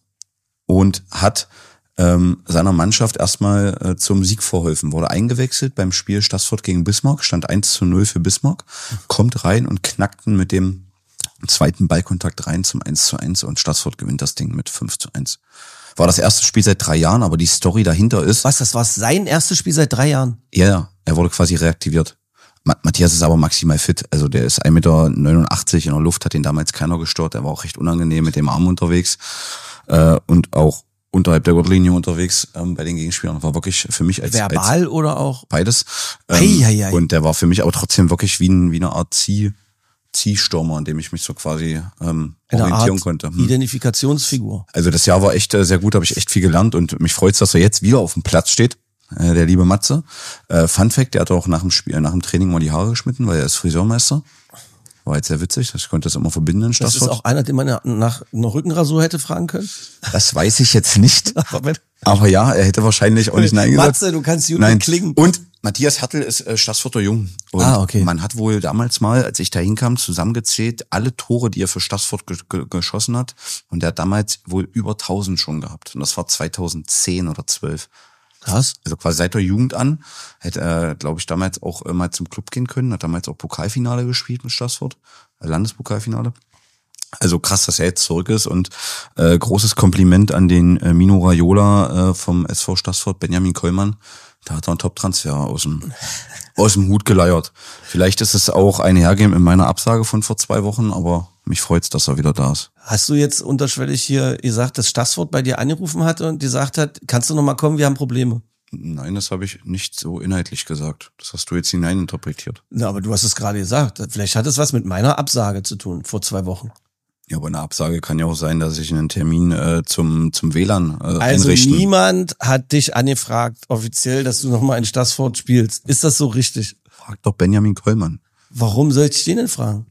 und hat ähm, seiner Mannschaft erstmal äh, zum Sieg verholfen. Wurde eingewechselt beim Spiel Stassfurt gegen Bismarck, stand eins zu null für Bismarck, kommt rein und knackten mit dem zweiten Ballkontakt rein zum eins zu eins und Stassfurt gewinnt das Ding mit fünf zu eins. War das erste Spiel seit drei Jahren, aber die Story dahinter ist, Was, das war sein erstes Spiel seit drei Jahren? ja, er wurde quasi reaktiviert. Ma- Matthias ist aber maximal fit. Also der ist ein Meter neunundachtzig in der Luft, hat ihn damals keiner gestört. Er war auch recht unangenehm mit dem Arm unterwegs äh, und auch unterhalb der Gürtellinie unterwegs ähm, bei den Gegenspielern. War wirklich für mich als, als Verbal oder auch? beides. Ei, ei, ei. Und der war für mich aber trotzdem wirklich wie, ein, wie eine Art Zieh, Ziehstürmer, an dem ich mich so quasi ähm, Eine orientieren Art konnte. Hm. Identifikationsfigur. Also das Jahr war echt äh, sehr gut, habe ich echt viel gelernt und mich freut's, dass er jetzt wieder auf dem Platz steht, äh, der liebe Matze. Äh, Fun Fact, der hat auch nach dem Spiel, nach dem Training mal die Haare geschnitten, weil er ist Friseurmeister. War jetzt sehr witzig, ich konnte das immer verbinden in Das ist Stassfurt. auch einer, den man ja nach einer Rückenrasur hätte fragen können. Das weiß ich jetzt nicht, Aber wenn- aber ja, er hätte wahrscheinlich auch nicht Nein gesagt. Matze, du kannst gut Nein. klingen. Und Matthias Hertel ist äh, Stassfurter Jung. Und Ah, okay. man hat wohl damals mal, als ich da hinkam, zusammengezählt, alle Tore, die er für Stassfurt ge ge geschossen hat. Und der hat damals wohl über tausend schon gehabt. Und das war zweitausendzehn oder zwölf. Krass. Also quasi seit der Jugend an. Hätte er, glaube ich, damals auch äh, mal zum Club gehen können. Hat damals auch Pokalfinale gespielt mit Stassfurt. Äh, Landespokalfinale. Also krass, dass er jetzt zurück ist und äh, großes Kompliment an den äh, Mino Raiola äh, vom S V Stassfurt, Benjamin Kollmann. Da hat er einen Top-Transfer aus dem, aus dem Hut geleiert. Vielleicht ist es auch ein Hergeben in meiner Absage von vor zwei Wochen, aber mich freut's, dass er wieder da ist. Hast du jetzt unterschwellig hier gesagt, dass Stassfurt bei dir angerufen hat und gesagt hat, kannst du noch mal kommen, wir haben Probleme? Nein, das habe ich nicht so inhaltlich gesagt. Das hast du jetzt hineininterpretiert. Na, aber du hast es gerade gesagt. Vielleicht hat es was mit meiner Absage zu tun, vor zwei Wochen. Ja, aber eine Absage kann ja auch sein, dass ich einen Termin äh, zum zum W L A N äh, Also einrichten. niemand hat dich angefragt, offiziell, dass du noch mal in Stassfurt spielst. Ist das so richtig? Frag doch Benjamin Kollmann. Warum sollte ich den denn fragen?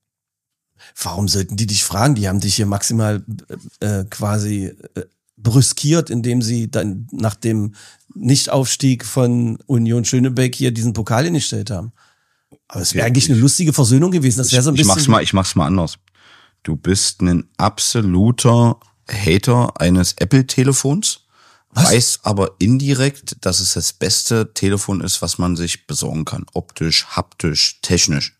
Warum sollten die dich fragen? Die haben dich hier maximal äh, quasi äh, brüskiert, indem sie dann nach dem Nichtaufstieg von Union Schönebeck hier diesen Pokal hingestellt haben. Aber es wäre Ja, eigentlich eine lustige Versöhnung gewesen. Das wäre so ein ich bisschen. mach's mal, ich mach's mal anders. Du bist ein absoluter Hater eines Apple-Telefons, Was? weiß aber indirekt, dass es das beste Telefon ist, was man sich besorgen kann. Optisch, haptisch, technisch.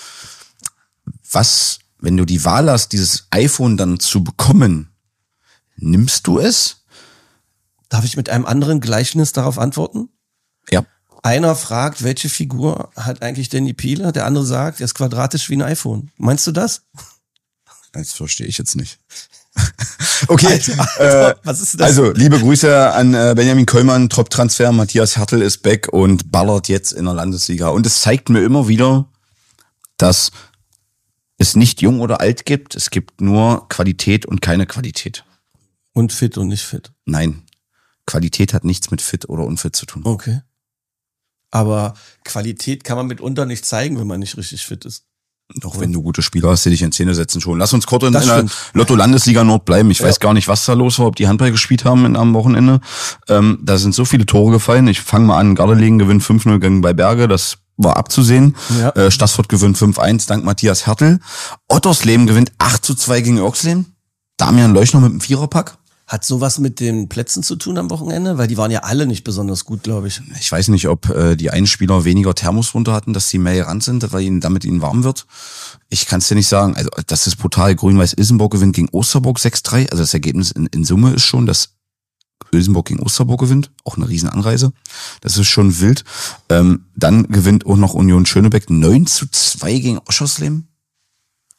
Was, wenn du die Wahl hast, dieses iPhone dann zu bekommen, nimmst du es? Darf ich mit einem anderen Gleichnis darauf antworten? Ja. Einer fragt, welche Figur hat eigentlich Danny Piele? Der andere sagt, er ist quadratisch wie ein iPhone. Meinst du das? Das verstehe ich jetzt nicht. Okay, Alter, äh, was ist das? also liebe Grüße an äh, Benjamin Kollmann, Top-Transfer, Matthias Hertel ist back und ballert jetzt in der Landesliga. Und es zeigt mir immer wieder, dass es nicht jung oder alt gibt, es gibt nur Qualität und keine Qualität. Und fit und nicht fit. Nein, Qualität hat nichts mit fit oder unfit zu tun. Okay. Aber Qualität kann man mitunter nicht zeigen, wenn man nicht richtig fit ist. Auch wenn du gute Spieler hast, die dich in Szene setzen schon. Lass uns kurz in Das der stimmt. Lotto-Landesliga Nord bleiben. Ich Ja. weiß gar nicht, was da los war, ob die Handball gespielt haben in, am Wochenende. Ähm, da sind so viele Tore gefallen. Ich fange mal an. Gardelegen gewinnt fünf null gegen bei Berge. Das war abzusehen. Ja. Äh, Stassfurt gewinnt fünf eins dank Matthias Hertel. Ottersleben gewinnt acht zu zwei gegen Örksleben. Damian Leuchner mit dem Viererpack. Hat sowas mit den Plätzen zu tun am Wochenende? Weil die waren ja alle nicht besonders gut, glaube ich. Ich weiß nicht, ob äh, die einen Spieler weniger Thermos runter hatten, dass sie mehr gerannt sind, weil ihnen damit ihnen warm wird. Ich kann es dir nicht sagen. Also das ist brutal. Grün-Weiß-Ilsenburg gewinnt gegen Osterburg sechs drei. Also das Ergebnis in, in Summe ist schon, dass Ilsenburg gegen Osterburg gewinnt. Auch eine riesen Anreise. Das ist schon wild. Ähm, dann gewinnt auch noch Union Schönebeck neun zu zwei gegen Oschersleben.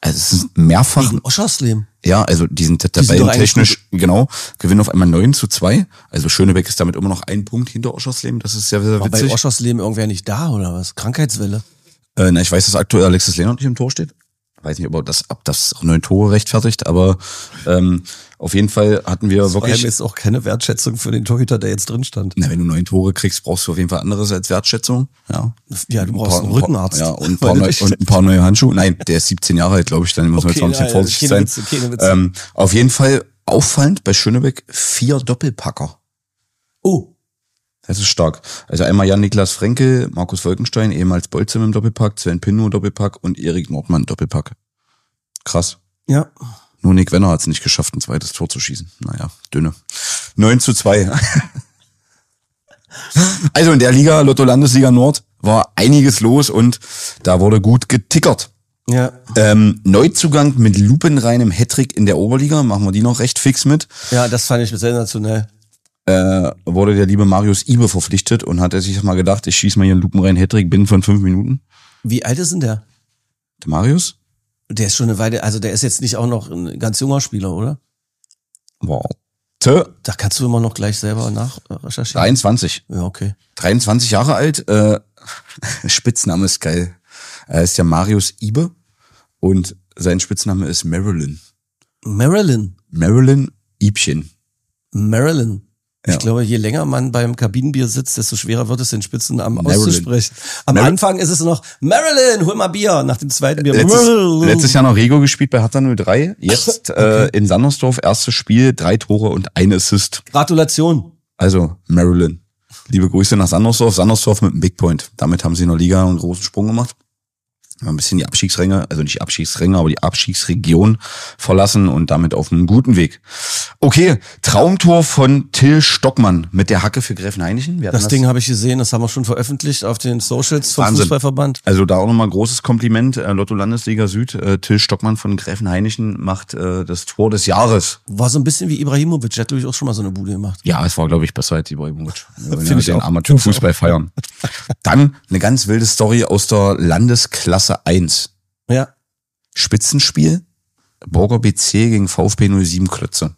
Also es ist mehrfach. Gegen Oschersleben. Ja, also die sind sind doch tabellentechnisch, genau, gewinnen auf einmal neun zu zwei. Also Schönebeck ist damit immer noch ein Punkt hinter Oschersleben. Das ist sehr, sehr War bei witzig. Oschersleben irgendwer nicht da oder was? Krankheitswelle? Äh, na, ich weiß, dass aktuell Alexis Lehnert nicht im Tor steht. Weiß nicht, ob er das, ob das auch neun Tore rechtfertigt, aber ähm, auf jeden Fall hatten wir Das wirklich. war jetzt auch keine Wertschätzung für den Torhüter, der jetzt drin stand. Na, wenn du neun Tore kriegst, brauchst du auf jeden Fall anderes als Wertschätzung. Ja, Ja, du brauchst ein einen paar, Rückenarzt. Ja, und ein, paar Weil du neu, dich- und ein paar neue Handschuhe. Nein, der ist siebzehn Jahre alt, glaube ich, dann muss man Okay, jetzt noch ein bisschen ja, vorsichtig keine sein. Witze, keine Witze. Ähm, auf jeden Fall auffallend bei Schönebeck vier Doppelpacker. Oh, Das ist stark. Also einmal Jan-Niklas Frenkel, Markus Wolkenstein, ehemals Bolzem im Doppelpack, Sven Pinnow Doppelpack und Erik Nordmann Doppelpack. Krass. ja. Nur Nick Wenner hat es nicht geschafft, ein zweites Tor zu schießen. Naja, dünne. neun zu zwei. Also in der Liga, Lotto Landesliga Nord, war einiges los und da wurde gut getickert. Ja. Ähm, Neuzugang mit lupenreinem Hattrick in der Oberliga, machen wir die noch recht fix mit. Ja, das fand ich sensationell. Äh, wurde der liebe Marius Ibe verpflichtet und hat er sich mal gedacht, ich schieße mal hier einen lupenreinen Hattrick binnen von fünf Minuten. Wie alt ist denn der? Der Marius? Der ist schon eine Weile, also der ist jetzt nicht auch noch ein ganz junger Spieler, oder? Warte. Da kannst du immer noch gleich selber nach äh, recherchieren. dreiundzwanzig. Ja, okay. dreiundzwanzig Jahre alt. Äh, Spitzname ist geil. Er ist ja Marius Ibe und sein Spitzname ist Marilyn. Marilyn. Marilyn Ibchen. Marilyn. Ich Ja. glaube, je länger man beim Kabinenbier sitzt, desto schwerer wird es, den Spitzennamen Marilyn. auszusprechen. Am Mar- Anfang ist es noch Marilyn, hol mal Bier. Nach dem zweiten Bier. Letztes, Marilyn. letztes Jahr noch Rego gespielt bei Hertha null drei. Jetzt äh, in Sandersdorf, erstes Spiel, drei Tore und ein Assist. Gratulation. Also Marilyn. Liebe Grüße nach Sandersdorf. Sandersdorf mit einem Big Point. Damit haben sie in der Liga einen großen Sprung gemacht. Haben ein bisschen die Abstiegsränge, also nicht die Abstiegsränge, aber die Abstiegsregion verlassen und damit auf einem guten Weg. Okay, Traumtor von Till Stockmann mit der Hacke für Gräfenhainichen. Wir hatten Das Ding habe ich gesehen, das haben wir schon veröffentlicht auf den Socials vom Wahnsinn. Fußballverband. Also da auch nochmal großes Kompliment. Äh, Lotto Landesliga Süd, äh, Till Stockmann von Gräfenhainichen macht äh, das Tor des Jahres. War so ein bisschen wie Ibrahimovic, der hat glaube ich auch schon mal so eine Bude gemacht. Ja, es war, glaube ich, besser als Ibrahimovic. Wir wollen Find ich den auch. Amateurfußball feiern. Dann eine ganz wilde Story aus der Landesklasse eins. Ja. Spitzenspiel, Borger B C gegen VfB null sieben Klötze.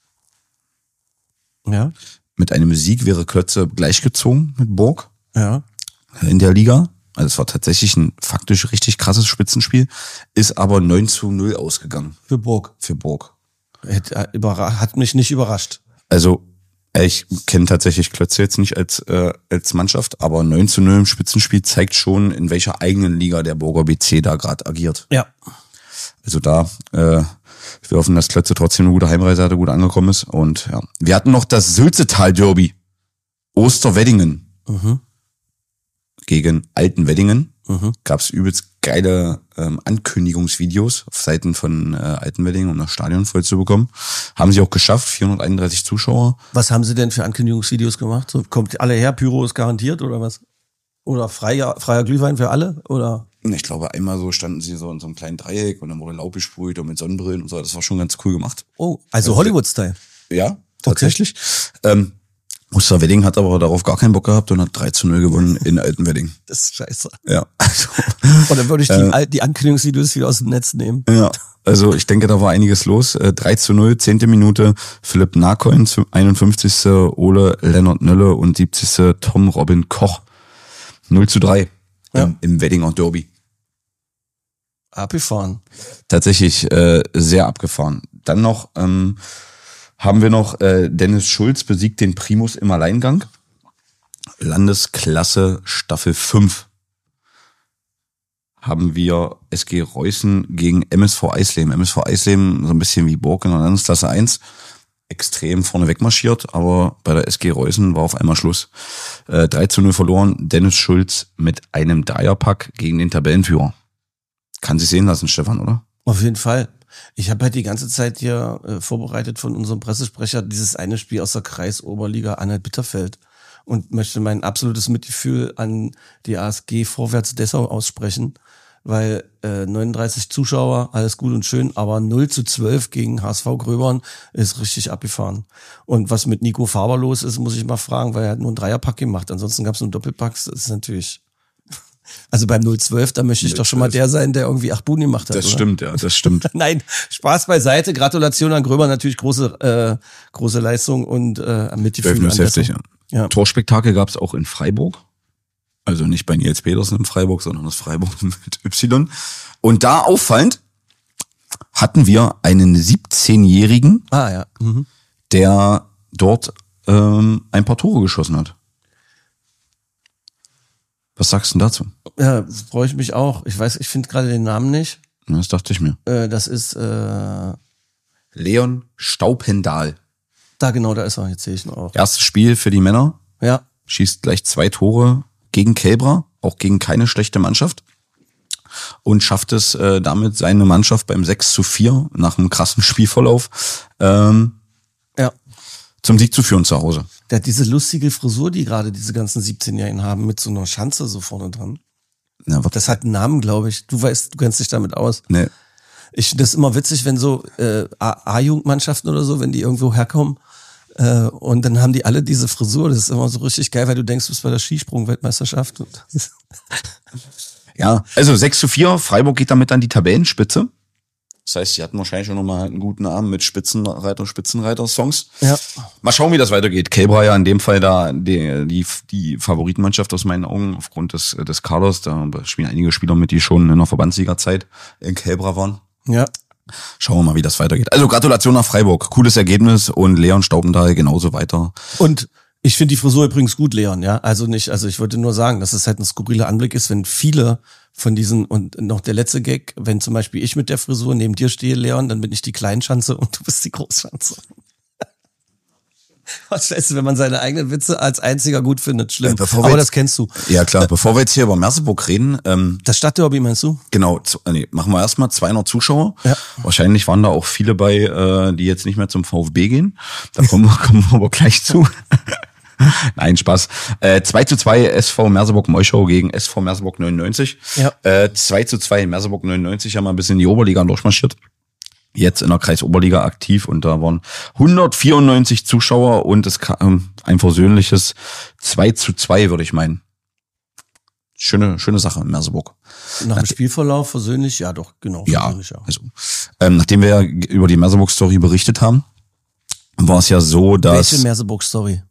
Ja. Mit einem Sieg wäre Klötze gleichgezogen mit Borg Ja. in der Liga. Also es war tatsächlich ein faktisch richtig krasses Spitzenspiel, ist aber neun zu null ausgegangen Für Burg. für Borg. Hat, äh, überra- hat mich nicht überrascht. Also ich kenne tatsächlich Klötze jetzt nicht als äh, als Mannschaft, aber neun zu null im Spitzenspiel zeigt schon, in welcher eigenen Liga der Borger B C da gerade agiert. Ja. Also da, äh, wir hoffen, dass Klötze trotzdem eine gute Heimreise hatte, gut angekommen ist. Und ja, wir hatten noch das Sülzetal-Derby. Osterweddingen Mhm. gegen Altenweddingen. Mhm. Gab es übelst geile ähm, Ankündigungsvideos auf Seiten von äh, Altenweddingen, um das Stadion voll zu bekommen. Haben sie auch geschafft, vierhunderteinunddreißig Zuschauer. Was haben sie denn für Ankündigungsvideos gemacht? So, kommt alle her, Pyro ist garantiert oder was? Oder freier, freier Glühwein für alle? Oder? Ich glaube, einmal so standen sie so in so einem kleinen Dreieck und dann wurde Laub besprüht und mit Sonnenbrillen und so. Das war schon ganz cool gemacht. Oh, also Hollywood-Style. Ja, tatsächlich. Ähm, Osterwedding hat aber darauf gar keinen Bock gehabt und hat drei zu null gewonnen in Altenwedding. Das ist scheiße. Ja, also, Und dann würde ich die, Äh. Al- die Ankündigungsvideos wieder aus dem Netz nehmen. ja, also ich denke, da war einiges los. Äh, drei zu null, zehnte Minute, Philipp Narcoin, einundfünfzigste Ole Lennart Nölle und siebzigste Tom Robin Koch. null zu drei Ja. im, im Weddinger Derby. Abgefahren. Tatsächlich äh, sehr abgefahren. Dann noch ähm, haben wir noch äh, Dennis Schulz besiegt den Primus im Alleingang. Landesklasse Staffel fünf. Haben wir S G Reußen gegen M S V Eisleben. M S V Eisleben so ein bisschen wie Borg in der Landesklasse eins. Extrem vorne wegmarschiert, aber bei der S G Reußen war auf einmal Schluss. Äh, drei zu null verloren. Dennis Schulz mit einem Dreierpack gegen den Tabellenführer. Kann sich sehen lassen, Stefan, oder? Auf jeden Fall. Ich habe halt die ganze Zeit hier äh, vorbereitet von unserem Pressesprecher dieses eine Spiel aus der Kreisoberliga Anhalt-Bitterfeld und möchte mein absolutes Mitgefühl an die A S G Vorwärts Dessau aussprechen, weil äh, neununddreißig Zuschauer, alles gut und schön, aber null zu zwölf gegen H S V Gröbern ist richtig abgefahren. Und was mit Nico Faber los ist, muss ich mal fragen, weil er hat nur einen Dreierpack gemacht, ansonsten gab es nur einen Doppelpack, das ist natürlich... Also beim null zwölf, da möchte ich doch schon mal der sein, der irgendwie acht Buden gemacht hat. Das oder? stimmt, ja, das stimmt. Nein, Spaß beiseite. Gratulation an Gröber, natürlich große äh, große Leistung und äh, Mitgefühl. Ist heftig, ja. Ja. Torspektakel gab es auch in Freiburg. Also nicht bei Nils Petersen in Freiburg, sondern das Freiburg mit Y. Und da auffallend hatten wir einen siebzehnjährigen, Ah ja. Mhm. der dort ähm, ein paar Tore geschossen hat. Was sagst du denn dazu? Ja, freue ich mich auch. Ich weiß, ich finde gerade den Namen nicht. Das dachte ich mir. Äh, das ist äh, Leon Staupendal. da genau, da ist er. Jetzt sehe ich ihn auch. Erstes Spiel für die Männer. Ja. Schießt gleich zwei Tore gegen Kelbra, auch gegen keine schlechte Mannschaft. Und schafft es äh, damit seine Mannschaft beim sechs zu vier nach einem krassen Spielverlauf ähm, Ja. zum Sieg zu führen zu Hause. Der hat diese lustige Frisur, die gerade diese ganzen siebzehnjährigen haben, mit so einer Schanze so vorne dran. Ja, was? Das hat einen Namen, glaube ich. Du weißt, du kennst dich damit aus. Nee. Ich finde das immer witzig, wenn so äh, A- A-Jugendmannschaften oder so, wenn die irgendwo herkommen äh, und dann haben die alle diese Frisur. Das ist immer so richtig geil, weil du denkst, du bist bei der Skisprung-Weltmeisterschaft. Ja, also sechs zu vier, Freiburg geht damit an die Tabellenspitze. Das heißt, sie hatten wahrscheinlich schon nochmal einen guten Abend mit Spitzenreiter, Spitzenreiter-Songs. Ja. Mal schauen, wie das weitergeht. Kelbra ja in dem Fall da die, die, die Favoritenmannschaft aus meinen Augen aufgrund des, des Kaders. Da spielen einige Spieler mit, die schon in der Verbandsliga-Zeit in Kelbra waren. Ja. Schauen wir mal, wie das weitergeht. Also Gratulation nach Freiburg. Cooles Ergebnis und Leon Staubenthal genauso weiter. Und ich finde die Frisur übrigens gut, Leon, ja. Also nicht, also ich wollte nur sagen, dass es halt ein skurriler Anblick ist, wenn viele von diesen, und noch der letzte Gag, wenn zum Beispiel ich mit der Frisur neben dir stehe, Leon, dann bin ich die Kleinschanze und du bist die Großschanze. Was scheiße, wenn man seine eigenen Witze als einziger gut findet, schlimm. Ja, bevor wir Aber jetzt- das kennst du. Ja klar, bevor wir jetzt hier über Merseburg reden, ähm, Das Stadtderby meinst du? genau, zu, nee, machen wir erstmal zweihundert Zuschauer. Ja. Wahrscheinlich waren da auch viele bei, äh, die jetzt nicht mehr zum VfB gehen. Da kommen wir, kommen wir aber gleich zu. Nein, Spaß. Äh, zwei zu zwei S V Merseburg-Meuschau gegen S V Merseburg neunundneunzig. Ja. Äh, zwei zu zwei Merseburg neunundneunzig haben wir ein bisschen in die Oberliga durchmarschiert. Jetzt in der Kreisoberliga aktiv und da waren hundertvierundneunzig Zuschauer und es kam ein versöhnliches zwei zu zwei, würde ich meinen. Schöne, schöne Sache in Merseburg. Nach dem Spielverlauf versöhnlich? Ja, doch, genau. Ja, versöhnlich, ja. also ähm, nachdem wir ja über die Merseburg-Story berichtet haben, war es ja so, dass Welche Merseburg-Story?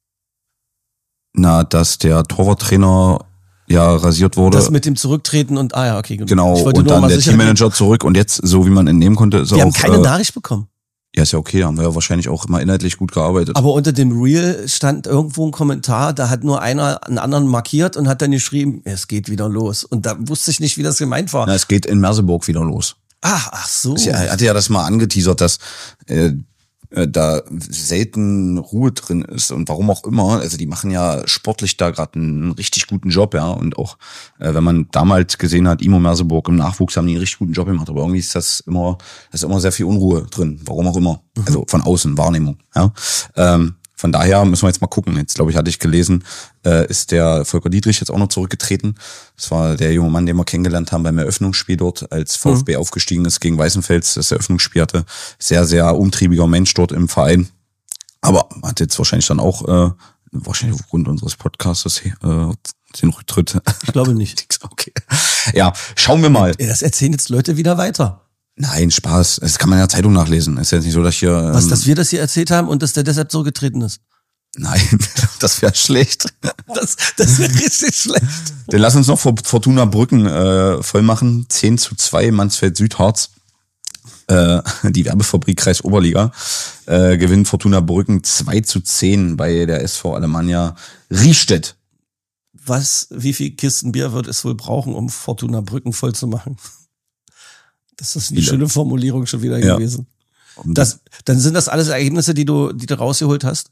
na, dass der Torwarttrainer ja rasiert wurde. Das mit dem Zurücktreten und, ah ja, okay. Genau, Ich wollte und nur dann mal der sicher Teammanager zurück und jetzt, so wie man entnehmen konnte, ist gehen. Wir er haben auch, keine äh, Nachricht bekommen. ja, ist ja okay, haben wir ja wahrscheinlich auch immer inhaltlich gut gearbeitet. Aber unter dem Reel stand irgendwo ein Kommentar, da hat nur einer einen anderen markiert und hat dann geschrieben, es geht wieder los. Und da wusste ich nicht, wie das gemeint war. Na, es geht in Merseburg wieder los. Ach, ach so. Er hatte ja das mal angeteasert, dass äh, äh, da selten Ruhe drin ist und warum auch immer. Also die machen ja sportlich da gerade einen richtig guten Job, ja. Und auch, äh, wenn man damals gesehen hat, Imo Merseburg im Nachwuchs haben die einen richtig guten Job gemacht. Aber irgendwie ist das immer, das ist immer sehr viel Unruhe drin. Warum auch immer. Mhm. Also von außen, Wahrnehmung, ja. Ähm, Von daher müssen wir jetzt mal gucken. Jetzt, glaube ich, hatte ich gelesen, äh, ist der Volker Dietrich jetzt auch noch zurückgetreten. Das war der junge Mann, den wir kennengelernt haben beim Eröffnungsspiel dort, als VfB mhm. aufgestiegen ist gegen Weißenfels, das Eröffnungsspiel hatte. Sehr, sehr umtriebiger Mensch dort im Verein. Aber hat jetzt wahrscheinlich dann auch, äh, wahrscheinlich aufgrund unseres Podcasts, äh, den Rücktritt. Ich glaube nicht. Okay. Ja, schauen wir mal. Das erzählen jetzt Leute wieder weiter. Nein, Spaß. Das kann man in der Zeitung nachlesen. Ist ja nicht so, dass hier... Ähm, Was, dass wir das hier erzählt haben und dass der deshalb so getreten ist? Nein, das wäre schlecht. Das, das wäre richtig schlecht. Dann lass uns noch Fortuna Brücken äh, voll machen. zehn zu zwei, Mansfeld-Südharz. Äh, die Werbefabrik Kreis Oberliga. Äh, gewinnt Fortuna Brücken zwei zu zehn bei der S V Alemannia Riestedt. Was, wie viel Kisten Bier wird es wohl brauchen, um Fortuna Brücken voll zu machen? Das ist eine schöne Formulierung schon wieder ja. gewesen. Das, dann sind das alles Ergebnisse, die du, die du rausgeholt hast?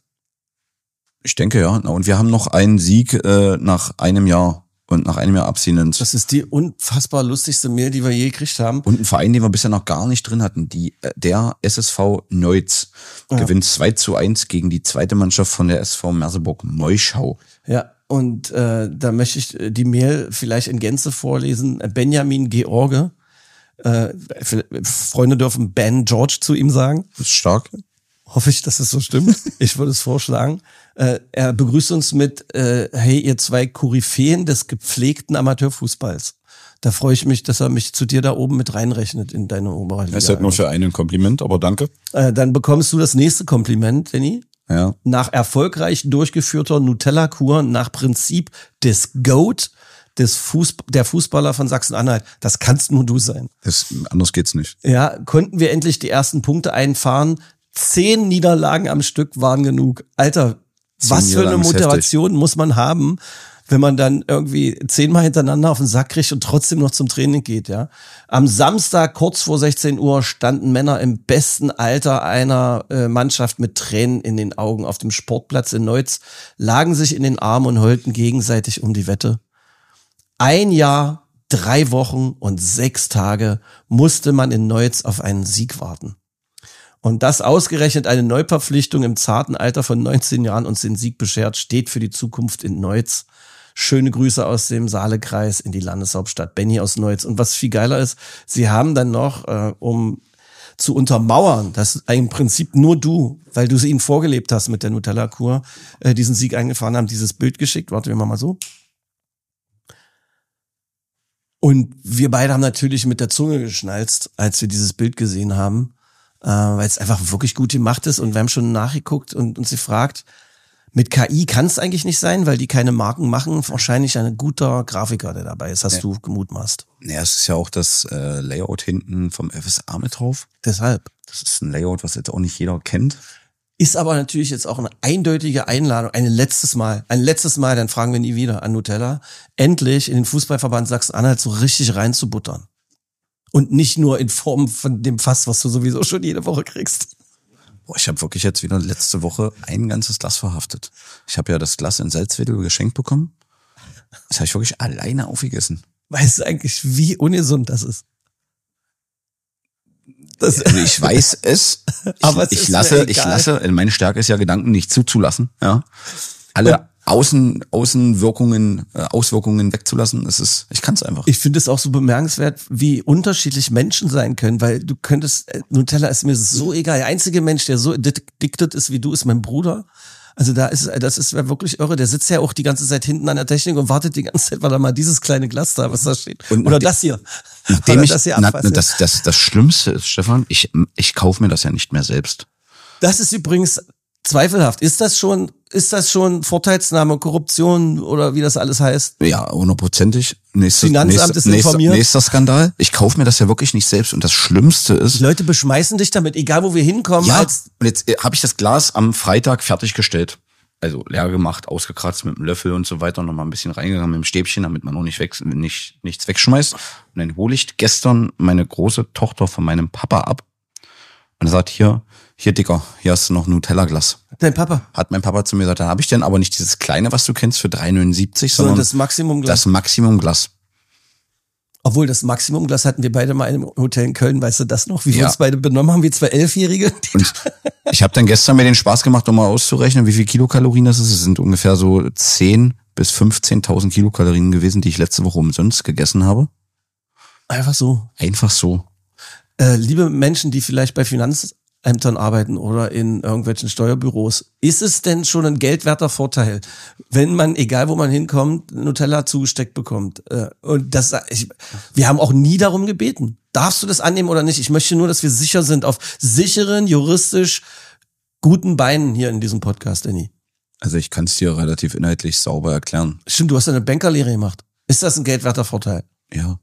Ich denke, ja. Und wir haben noch einen Sieg äh, nach einem Jahr und nach einem Jahr Abstinenz. Das ist die unfassbar lustigste Mail, die wir je gekriegt haben. Und ein Verein, den wir bisher noch gar nicht drin hatten, die der S S V Neutz ja. gewinnt zwei zu eins gegen die zweite Mannschaft von der S V Merseburg-Meuschau. Ja, und äh, da möchte ich die Mail vielleicht in Gänze vorlesen. Benjamin George. Äh, Freunde dürfen Ben George zu ihm sagen. Das ist stark. Hoffe ich, dass es so stimmt. Ich würde es vorschlagen. Äh, er begrüßt uns mit, äh, hey, ihr zwei Koryphäen des gepflegten Amateurfußballs. Da freue ich mich, dass er mich zu dir da oben mit reinrechnet in deine obere Liga. Das ist halt nur für einen Kompliment, aber danke. Äh, dann bekommst du das nächste Kompliment, Danny. Ja. Nach erfolgreich durchgeführter Nutella-Kur nach Prinzip des GOAT, des Fußball, der Fußballer von Sachsen-Anhalt. Das kannst nur du sein. Das, anders geht's nicht. Ja, konnten wir endlich die ersten Punkte einfahren. Zehn Niederlagen am Stück waren genug. Alter, Zehn was für eine Motivation muss man haben, wenn man dann irgendwie zehnmal hintereinander auf den Sack kriegt und trotzdem noch zum Training geht, ja. Am Samstag kurz vor sechzehn Uhr standen Männer im besten Alter einer äh, Mannschaft mit Tränen in den Augen auf dem Sportplatz in Neutz, lagen sich in den Armen und heulten gegenseitig um die Wette. Ein Jahr, drei Wochen und sechs Tage musste man in Neutz auf einen Sieg warten. Und das ausgerechnet eine Neuverpflichtung im zarten Alter von neunzehn Jahren uns den Sieg beschert, steht für die Zukunft in Neutz. Schöne Grüße aus dem Saalekreis in die Landeshauptstadt, Benny aus Neutz. Und was viel geiler ist, sie haben dann noch, äh, um zu untermauern, dass im Prinzip nur du, weil du sie ihnen vorgelebt hast mit der Nutella-Kur, äh, diesen Sieg eingefahren haben, dieses Bild geschickt. Warte, wir machen mal so. Und wir beide haben natürlich mit der Zunge geschnalzt, als wir dieses Bild gesehen haben, äh, weil es einfach wirklich gut gemacht ist. Und wir haben schon nachgeguckt und uns gefragt, mit K I kann es eigentlich nicht sein, weil die keine Marken machen. Wahrscheinlich ein guter Grafiker, der dabei ist, hast ja. du gemutmaßt. Ja, es ist ja auch das äh, Layout hinten vom F S A mit drauf. Deshalb. Das ist ein Layout, was jetzt auch nicht jeder kennt. Ist aber natürlich jetzt auch eine eindeutige Einladung, ein letztes Mal, ein letztes Mal, dann fragen wir nie wieder an Nutella, endlich in den Fußballverband Sachsen-Anhalt so richtig reinzubuttern. Und nicht nur in Form von dem Fass, was du sowieso schon jede Woche kriegst. Boah, ich habe wirklich jetzt wieder letzte Woche ein ganzes Glas verhaftet. Ich habe ja das Glas in Salzwedel geschenkt bekommen. Das habe ich wirklich alleine aufgegessen. Weißt du eigentlich, wie ungesund das ist? Das also ich weiß es. Ich, aber es ich ist lasse, mir egal. ich lasse, meine Stärke ist ja, Gedanken nicht zuzulassen. Ja, alle Außen, Außenwirkungen, äh, Auswirkungen wegzulassen. Das ist, ich kann es einfach. Ich finde es auch so bemerkenswert, wie unterschiedlich Menschen sein können, weil du könntest, äh, Nutella ist mir so egal. Der einzige Mensch, der so addicted ist wie du, ist mein Bruder. Also da ist, das ist wirklich irre. Der sitzt ja auch die ganze Zeit hinten an der Technik und wartet die ganze Zeit, weil da mal dieses kleine Glas da, was da steht. Und Oder das hier. Nachdem ich, das, hier na, abfasst, das, das, das Schlimmste ist, Stefan, ich, ich kaufe mir das ja nicht mehr selbst. Das ist übrigens zweifelhaft. Ist das schon, ist das schon Vorteilsnahme, Korruption oder wie das alles heißt? Ja, hundertprozentig. Nächstes, Finanzamt ist nächster, informiert. Nächster Skandal. Ich kaufe mir das ja wirklich nicht selbst. Und das Schlimmste ist... Die Leute beschmeißen dich damit, egal wo wir hinkommen. Ja, als und jetzt habe ich das Glas am Freitag fertiggestellt. Also leer gemacht, ausgekratzt mit dem Löffel und so weiter. Nochmal ein bisschen reingegangen mit dem Stäbchen, damit man auch nicht weg, nicht, nichts wegschmeißt. Und dann hole ich gestern meine große Tochter von meinem Papa ab. Und er sagt, hier, hier Dicker, hier hast du noch ein Nutella-Glas. Dein Papa? Hat mein Papa zu mir gesagt, da habe ich denn aber nicht dieses kleine, was du kennst, für drei neunundsiebzig, So, sondern das Maximumglas. das Maximumglas. Obwohl, das Maximumglas hatten wir beide mal im Hotel in Köln, weißt du das noch? Wie wir Ja. uns beide benommen haben, wie zwei Elfjährige. Und ich habe dann gestern mir den Spaß gemacht, um mal auszurechnen, wie viel Kilokalorien das ist. Es sind ungefähr so zehn bis fünfzehntausend Kilokalorien gewesen, die ich letzte Woche umsonst gegessen habe. Einfach so. Einfach so. Äh, liebe Menschen, die vielleicht bei Finanzämtern arbeiten oder in irgendwelchen Steuerbüros, ist es denn schon ein geldwerter Vorteil, wenn man, egal wo man hinkommt, Nutella zugesteckt bekommt? Äh, und das, ich, wir haben auch nie darum gebeten. Darfst du das annehmen oder nicht? Ich möchte nur, dass wir sicher sind auf sicheren, juristisch guten Beinen hier in diesem Podcast, Danny. Also ich kann es dir relativ inhaltlich sauber erklären. Stimmt, du hast eine Bankerlehre gemacht. Ist das ein geldwerter Vorteil? Ja.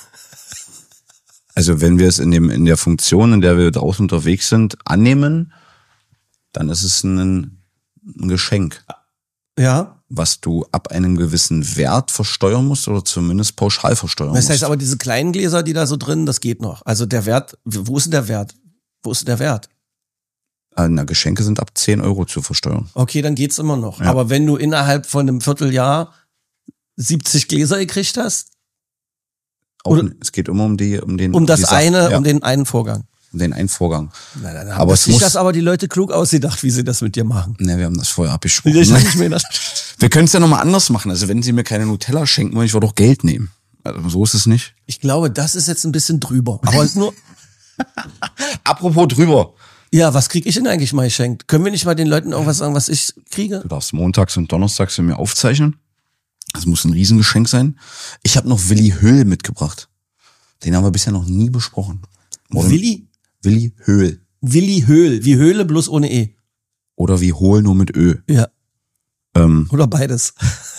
Also wenn wir es in dem in der Funktion, in der wir draußen unterwegs sind, annehmen, dann ist es ein, ein Geschenk, Ja. was du ab einem gewissen Wert versteuern musst oder zumindest pauschal versteuern Das musst. heißt aber, diese kleinen Gläser, die da so drin, das geht noch. Also der Wert, wo ist denn der Wert? Wo ist denn der Wert? Äh, Na, Geschenke sind ab zehn Euro zu versteuern. Okay, dann geht's immer noch. Ja. Aber wenn du innerhalb von einem Vierteljahr siebzig Gläser gekriegt hast, Auch, Oder- es geht immer um die, um den, um das die Sache, eine, ja, um den einen Vorgang. um den einen Vorgang. Na, dann Aber haben es sich muss- das aber die Leute klug ausgedacht, wie sie das mit dir machen. Ne, wir haben das vorher abgesprochen. Ich hab nicht mehr gedacht. Wir können es ja nochmal anders machen. Also wenn sie mir keine Nutella schenken wollen, ich würde auch Geld nehmen. Also so ist es nicht. Ich glaube, das ist jetzt ein bisschen drüber. Aber nur, Apropos drüber. Ja, was krieg ich denn eigentlich mal geschenkt? Können wir nicht mal den Leuten auch was sagen, was ich kriege? Du darfst montags und donnerstags für mir aufzeichnen. Das muss ein Riesengeschenk sein. Ich habe noch Willi Höhl mitgebracht. Den haben wir bisher noch nie besprochen. Oder Willi? Willi Höhl. Willi Höhl, wie Höhle, bloß ohne E. Oder wie Hohl, nur mit Ö. Ja. Ähm, Oder beides.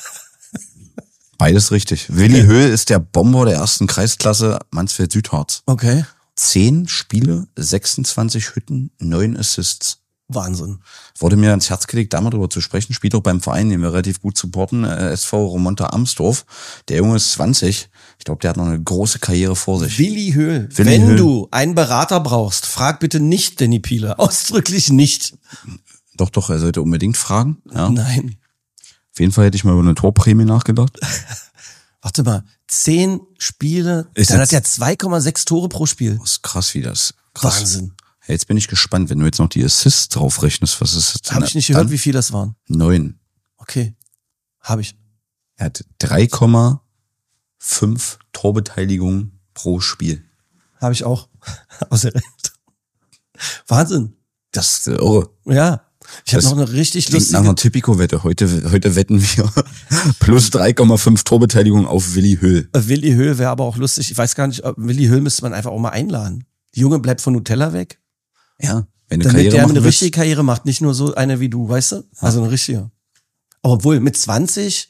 beides richtig. Willi okay. Höhl ist der Bomber der ersten Kreisklasse Mansfeld-Südharz. Okay. Zehn Spiele, sechsundzwanzig Hütten, neun Assists. Wahnsinn. Wurde mir ans Herz gelegt, da mal drüber zu sprechen. Spielt auch beim Verein, den wir relativ gut supporten, äh, S V Romonta Amsdorf. Der Junge ist zwanzig. Ich glaube, der hat noch eine große Karriere vor sich. Willi Höhl. Willi Wenn Höhl. du einen Berater brauchst, frag bitte nicht Danny Piele. Ausdrücklich nicht. Doch, doch, er sollte unbedingt fragen. Ja. Nein. Auf jeden Fall hätte ich mal über eine Torprämie nachgedacht. Warte mal, zehn Spiele, Ist dann jetzt- hat er zwei Komma sechs Tore pro Spiel. Das ist krass, wie das. Krass. Wahnsinn. Hey, jetzt bin ich gespannt, wenn du jetzt noch die Assists drauf rechnest, was ist das? Habe ich nicht gehört, wie viel das waren. Neun. Okay, habe ich. Er hat drei Komma fünf Torbeteiligungen pro Spiel. Habe ich auch. Aus der Welt. Wahnsinn. Das ist irre. Ja. Ich habe Das noch eine richtig Klingt nach lustige... einer Tipico-Wette. Heute, heute wetten wir plus drei Komma fünf Torbeteiligung auf Willi Höhl. Äh, Willi Höhl wäre aber auch lustig. Ich weiß gar nicht, ob Willi Höhl müsste man einfach auch mal einladen. Die Junge bleibt von Nutella weg, Ja, wenn du damit Karriere der machen eine willst. richtige Karriere macht. Nicht nur so eine wie du, weißt du? Also eine richtige. Obwohl, mit zwanzig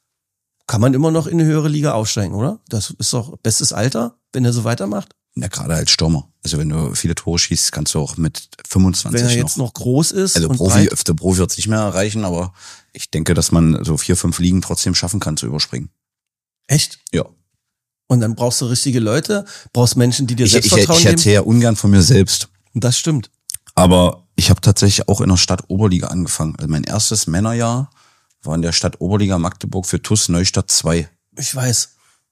kann man immer noch in eine höhere Liga aufsteigen, oder? Das ist doch bestes Alter, wenn er so weitermacht. Ja, gerade als Stürmer. Also wenn du viele Tore schießt, kannst du auch mit fünfundzwanzig Wenn er noch. jetzt noch groß ist Also und Profi, breit. der Profi wird es nicht mehr erreichen, aber ich denke, dass man so vier, fünf Ligen trotzdem schaffen kann zu überspringen. Echt? Ja. Und dann brauchst du richtige Leute, brauchst Menschen, die dir Ich, ich, Selbstvertrauen ich geben. erzähle ja ungern von mir selbst. Und das stimmt. Aber ich habe tatsächlich auch in der Stadt Oberliga angefangen. Also mein erstes Männerjahr war in der Stadt Oberliga Magdeburg für T U S Neustadt zwei. Ich weiß.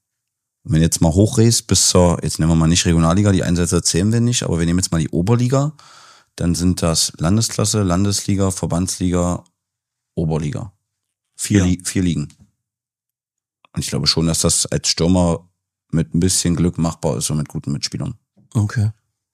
Und wenn du jetzt mal hochräst bis zur, jetzt nehmen wir mal nicht Regionalliga, die Einsätze zählen wir nicht, aber wir nehmen jetzt mal die Oberliga, dann sind das Landesklasse, Landesliga, Verbandsliga, Oberliga. Vier, Ja. Li- vier Ligen. Und ich glaube schon, dass das als Stürmer mit ein bisschen Glück machbar ist und mit guten Mitspielern. Okay.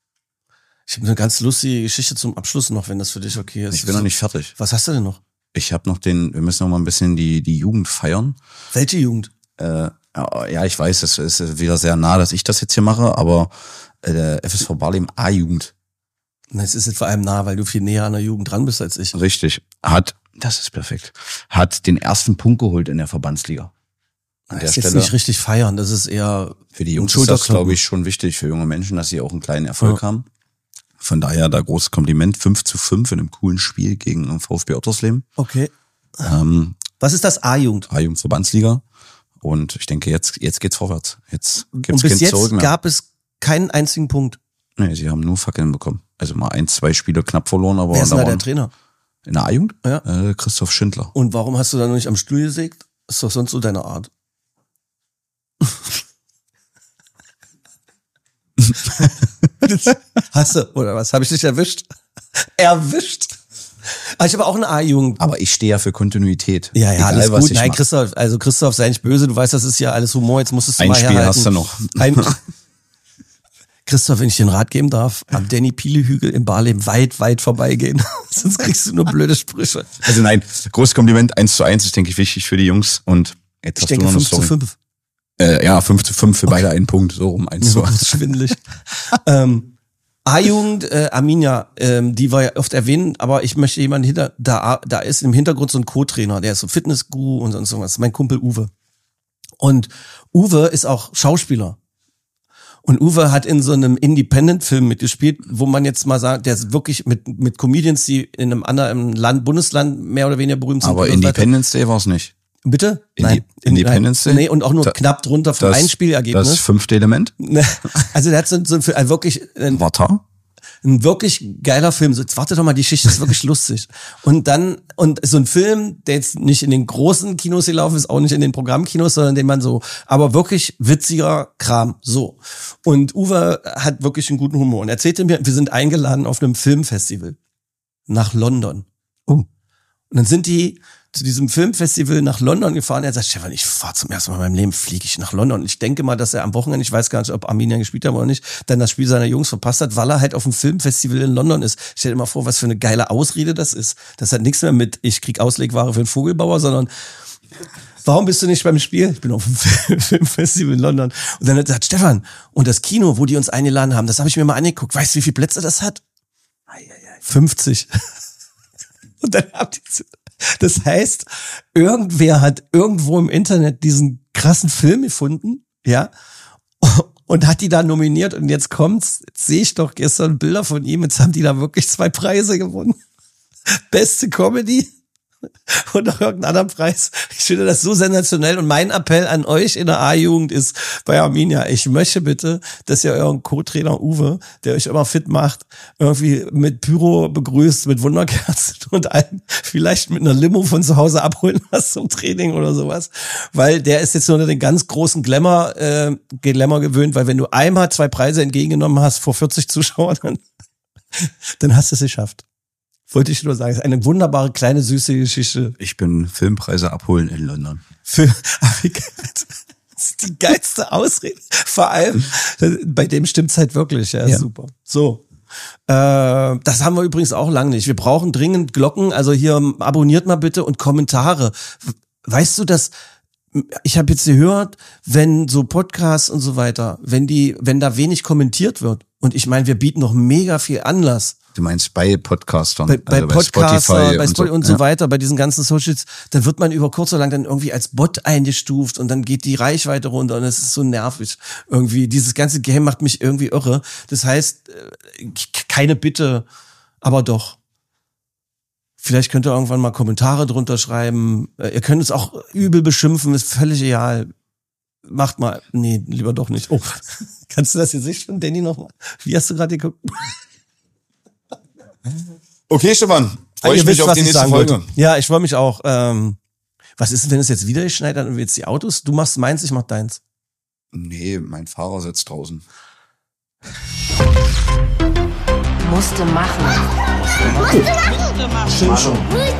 Ich habe eine ganz lustige Geschichte zum Abschluss noch, wenn das für dich okay ist. Ich bin noch nicht fertig. Was hast du denn noch? Ich habe noch den, wir müssen noch mal ein bisschen die, die Jugend feiern. Welche Jugend? Äh, ja, ich weiß, es ist wieder sehr nah, dass ich das jetzt hier mache, aber äh, der F S V Barlim A-Jugend, Na, es ist jetzt vor allem nah, weil du viel näher an der Jugend dran bist als ich. richtig, hat, das ist perfekt, hat den ersten Punkt geholt in der Verbandsliga. An Das der ist jetzt Stelle nicht richtig feiern, das ist eher für die ein Jungs ist das, Schulterklopfen. glaube ich, schon wichtig für junge Menschen, dass sie auch einen kleinen Erfolg Ja. haben. Von daher da großes Kompliment, fünf zu fünf in einem coolen Spiel gegen den VfB Ottersleben. Okay. Ähm, Was ist das A-Jugend? A-Jugend Verbandsliga. Und ich denke, jetzt, jetzt geht's vorwärts. Jetzt Und gibt's bis kein jetzt Zurück mehr. gab es keinen einzigen Punkt. Nee, sie haben nur Fackeln bekommen. Also mal ein, zwei Spiele knapp verloren, aber Wer ist da denn da der waren- Trainer? in der A-Jugend? Ja. Äh, Christoph Schindler. Und warum hast du da noch nicht am Stuhl gesägt? Ist doch sonst so deine Art. Hast du, oder was? Habe ich dich erwischt? Erwischt? Aber ich habe auch eine A-Jugend. Aber ich stehe ja für Kontinuität. Ja, ja, Egal, alles was gut. ich Nein, mache. Christoph, also Christoph, sei nicht böse, du weißt, das ist ja alles Humor, jetzt musstest du Ein mal Spiel herhalten. hast du noch. Ein, Christoph, wenn ich dir einen Rat geben darf, am Danny Piele-Hügel im Barleben weit, weit vorbeigehen. Sonst kriegst du nur blöde Sprüche. Also nein, großes Kompliment, eins zu eins ist, denke ich, wichtig für die Jungs. Und jetzt Ich hast denke du noch eine fünf zu Story. fünf. Äh, ja, fünf zu fünf für beide einen Punkt, so rum, eins zu Das eins. ist schwindelig. ähm, A-Jugend, äh, Arminia, ähm, die war ja oft erwähnt, aber ich möchte jemanden hinter, da, da ist im Hintergrund so ein Co-Trainer, der ist so Fitnessguru und sonst irgendwas. Mein Kumpel Uwe. Und Uwe ist auch Schauspieler. Und Uwe hat in so einem Independent-Film mitgespielt, wo man jetzt mal sagt, der ist wirklich mit, mit Comedians, die in einem anderen Land, Bundesland mehr oder weniger berühmt sind. Aber und so weiter. Independence Day war es nicht. Bitte? Indi- Nein. Independence Day? Nee, und auch nur Da- knapp drunter vom Das, Einspielergebnis. das fünfte Element? Ne, also der hat so, so ein, wirklich ein, Warte. ein wirklich geiler Film. So, jetzt warte doch mal, die Geschichte ist wirklich lustig. Und dann, und so ein Film, der jetzt nicht in den großen Kinos gelaufen ist, auch nicht in den Programmkinos, sondern den man so, aber wirklich witziger Kram. So. Und Uwe hat wirklich einen guten Humor. Und erzählte mir, wir sind eingeladen auf einem Filmfestival nach London. Oh. Und dann sind die zu diesem Filmfestival nach London gefahren. Er sagt, Stefan, ich fahre zum ersten Mal in meinem Leben, fliege ich nach London. Und ich denke mal, dass er am Wochenende, ich weiß gar nicht, ob Arminia gespielt haben oder nicht, dann das Spiel seiner Jungs verpasst hat, weil er halt auf dem Filmfestival in London ist. Stell dir mal vor, was für eine geile Ausrede das ist. Das hat nichts mehr mit, ich krieg Auslegware für den Vogelbauer, sondern warum bist du nicht beim Spiel? Ich bin auf dem Filmfestival in London. Und dann hat er gesagt, Stefan, und das Kino, wo die uns eingeladen haben, das habe ich mir mal angeguckt. Weißt du, wie viele Plätze das hat? fünfzig. Und dann habt ihr, das heißt, irgendwer hat irgendwo im Internet diesen krassen Film gefunden, ja, und hat die da nominiert. Und jetzt kommt's, jetzt sehe ich doch gestern Bilder von ihm, jetzt haben die da wirklich zwei Preise gewonnen. Beste Comedy und noch irgendeinen anderen Preis. Ich finde das so sensationell und mein Appell an euch in der A-Jugend ist bei Arminia, ich möchte bitte, dass ihr euren Co-Trainer Uwe, der euch immer fit macht, irgendwie mit Pyro begrüßt, mit Wunderkerzen und allem, vielleicht mit einer Limo von zu Hause abholen lasst zum Training oder sowas, weil der ist jetzt nur den ganz großen Glamour, äh, Glamour gewöhnt, weil wenn du einmal zwei Preise entgegengenommen hast vor vierzig Zuschauern, dann, dann hast du es geschafft. Wollte ich nur sagen, es ist eine wunderbare, kleine, süße Geschichte. Ich bin Filmpreise abholen in London. Für, das ist die geilste Ausrede. Vor allem, bei dem stimmt's halt wirklich, ja, ja. Super. So. Äh, das haben wir übrigens auch lange nicht. Wir brauchen dringend Glocken, also hier abonniert mal bitte und Kommentare. Weißt du, dass ich habe jetzt gehört, wenn so Podcasts und so weiter, wenn die, wenn da wenig kommentiert wird, und ich meine, wir bieten noch mega viel Anlass. Du meinst bei Podcastern, bei, bei, also bei Podcaster, Spotify bei und, Spotify so, und so ja. weiter, bei diesen ganzen Socials, dann wird man über kurz oder lang dann irgendwie als Bot eingestuft und dann geht die Reichweite runter und es ist so nervig. Irgendwie, dieses ganze Game macht mich irgendwie irre. Das heißt, keine Bitte, aber doch. Vielleicht könnt ihr irgendwann mal Kommentare drunter schreiben. Ihr könnt es auch übel beschimpfen, ist völlig egal. Macht mal. Nee, lieber doch nicht. Oh, kannst du das Gesicht von Danny nochmal? Wie hast du gerade geguckt? Okay, Stefan. Freue ich Ihr mich wisst, auf was die ich nächste sagen Folge. wollte. Ja, ich freue mich auch. Ähm, was ist denn, wenn es jetzt wieder geschneit hat und wir jetzt die Autos? Du machst meins, ich mach deins. Nee, mein Fahrer sitzt draußen. Musste machen. Musste machen. Stimmt schon.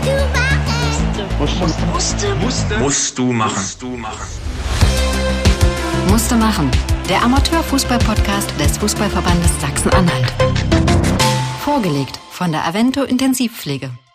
Musste. Musste. Musst du machen. Musst du machen. Musste machen. Der Amateurfußball-Podcast des Fußballverbandes Sachsen-Anhalt. Vorgelegt von der Avento Intensivpflege.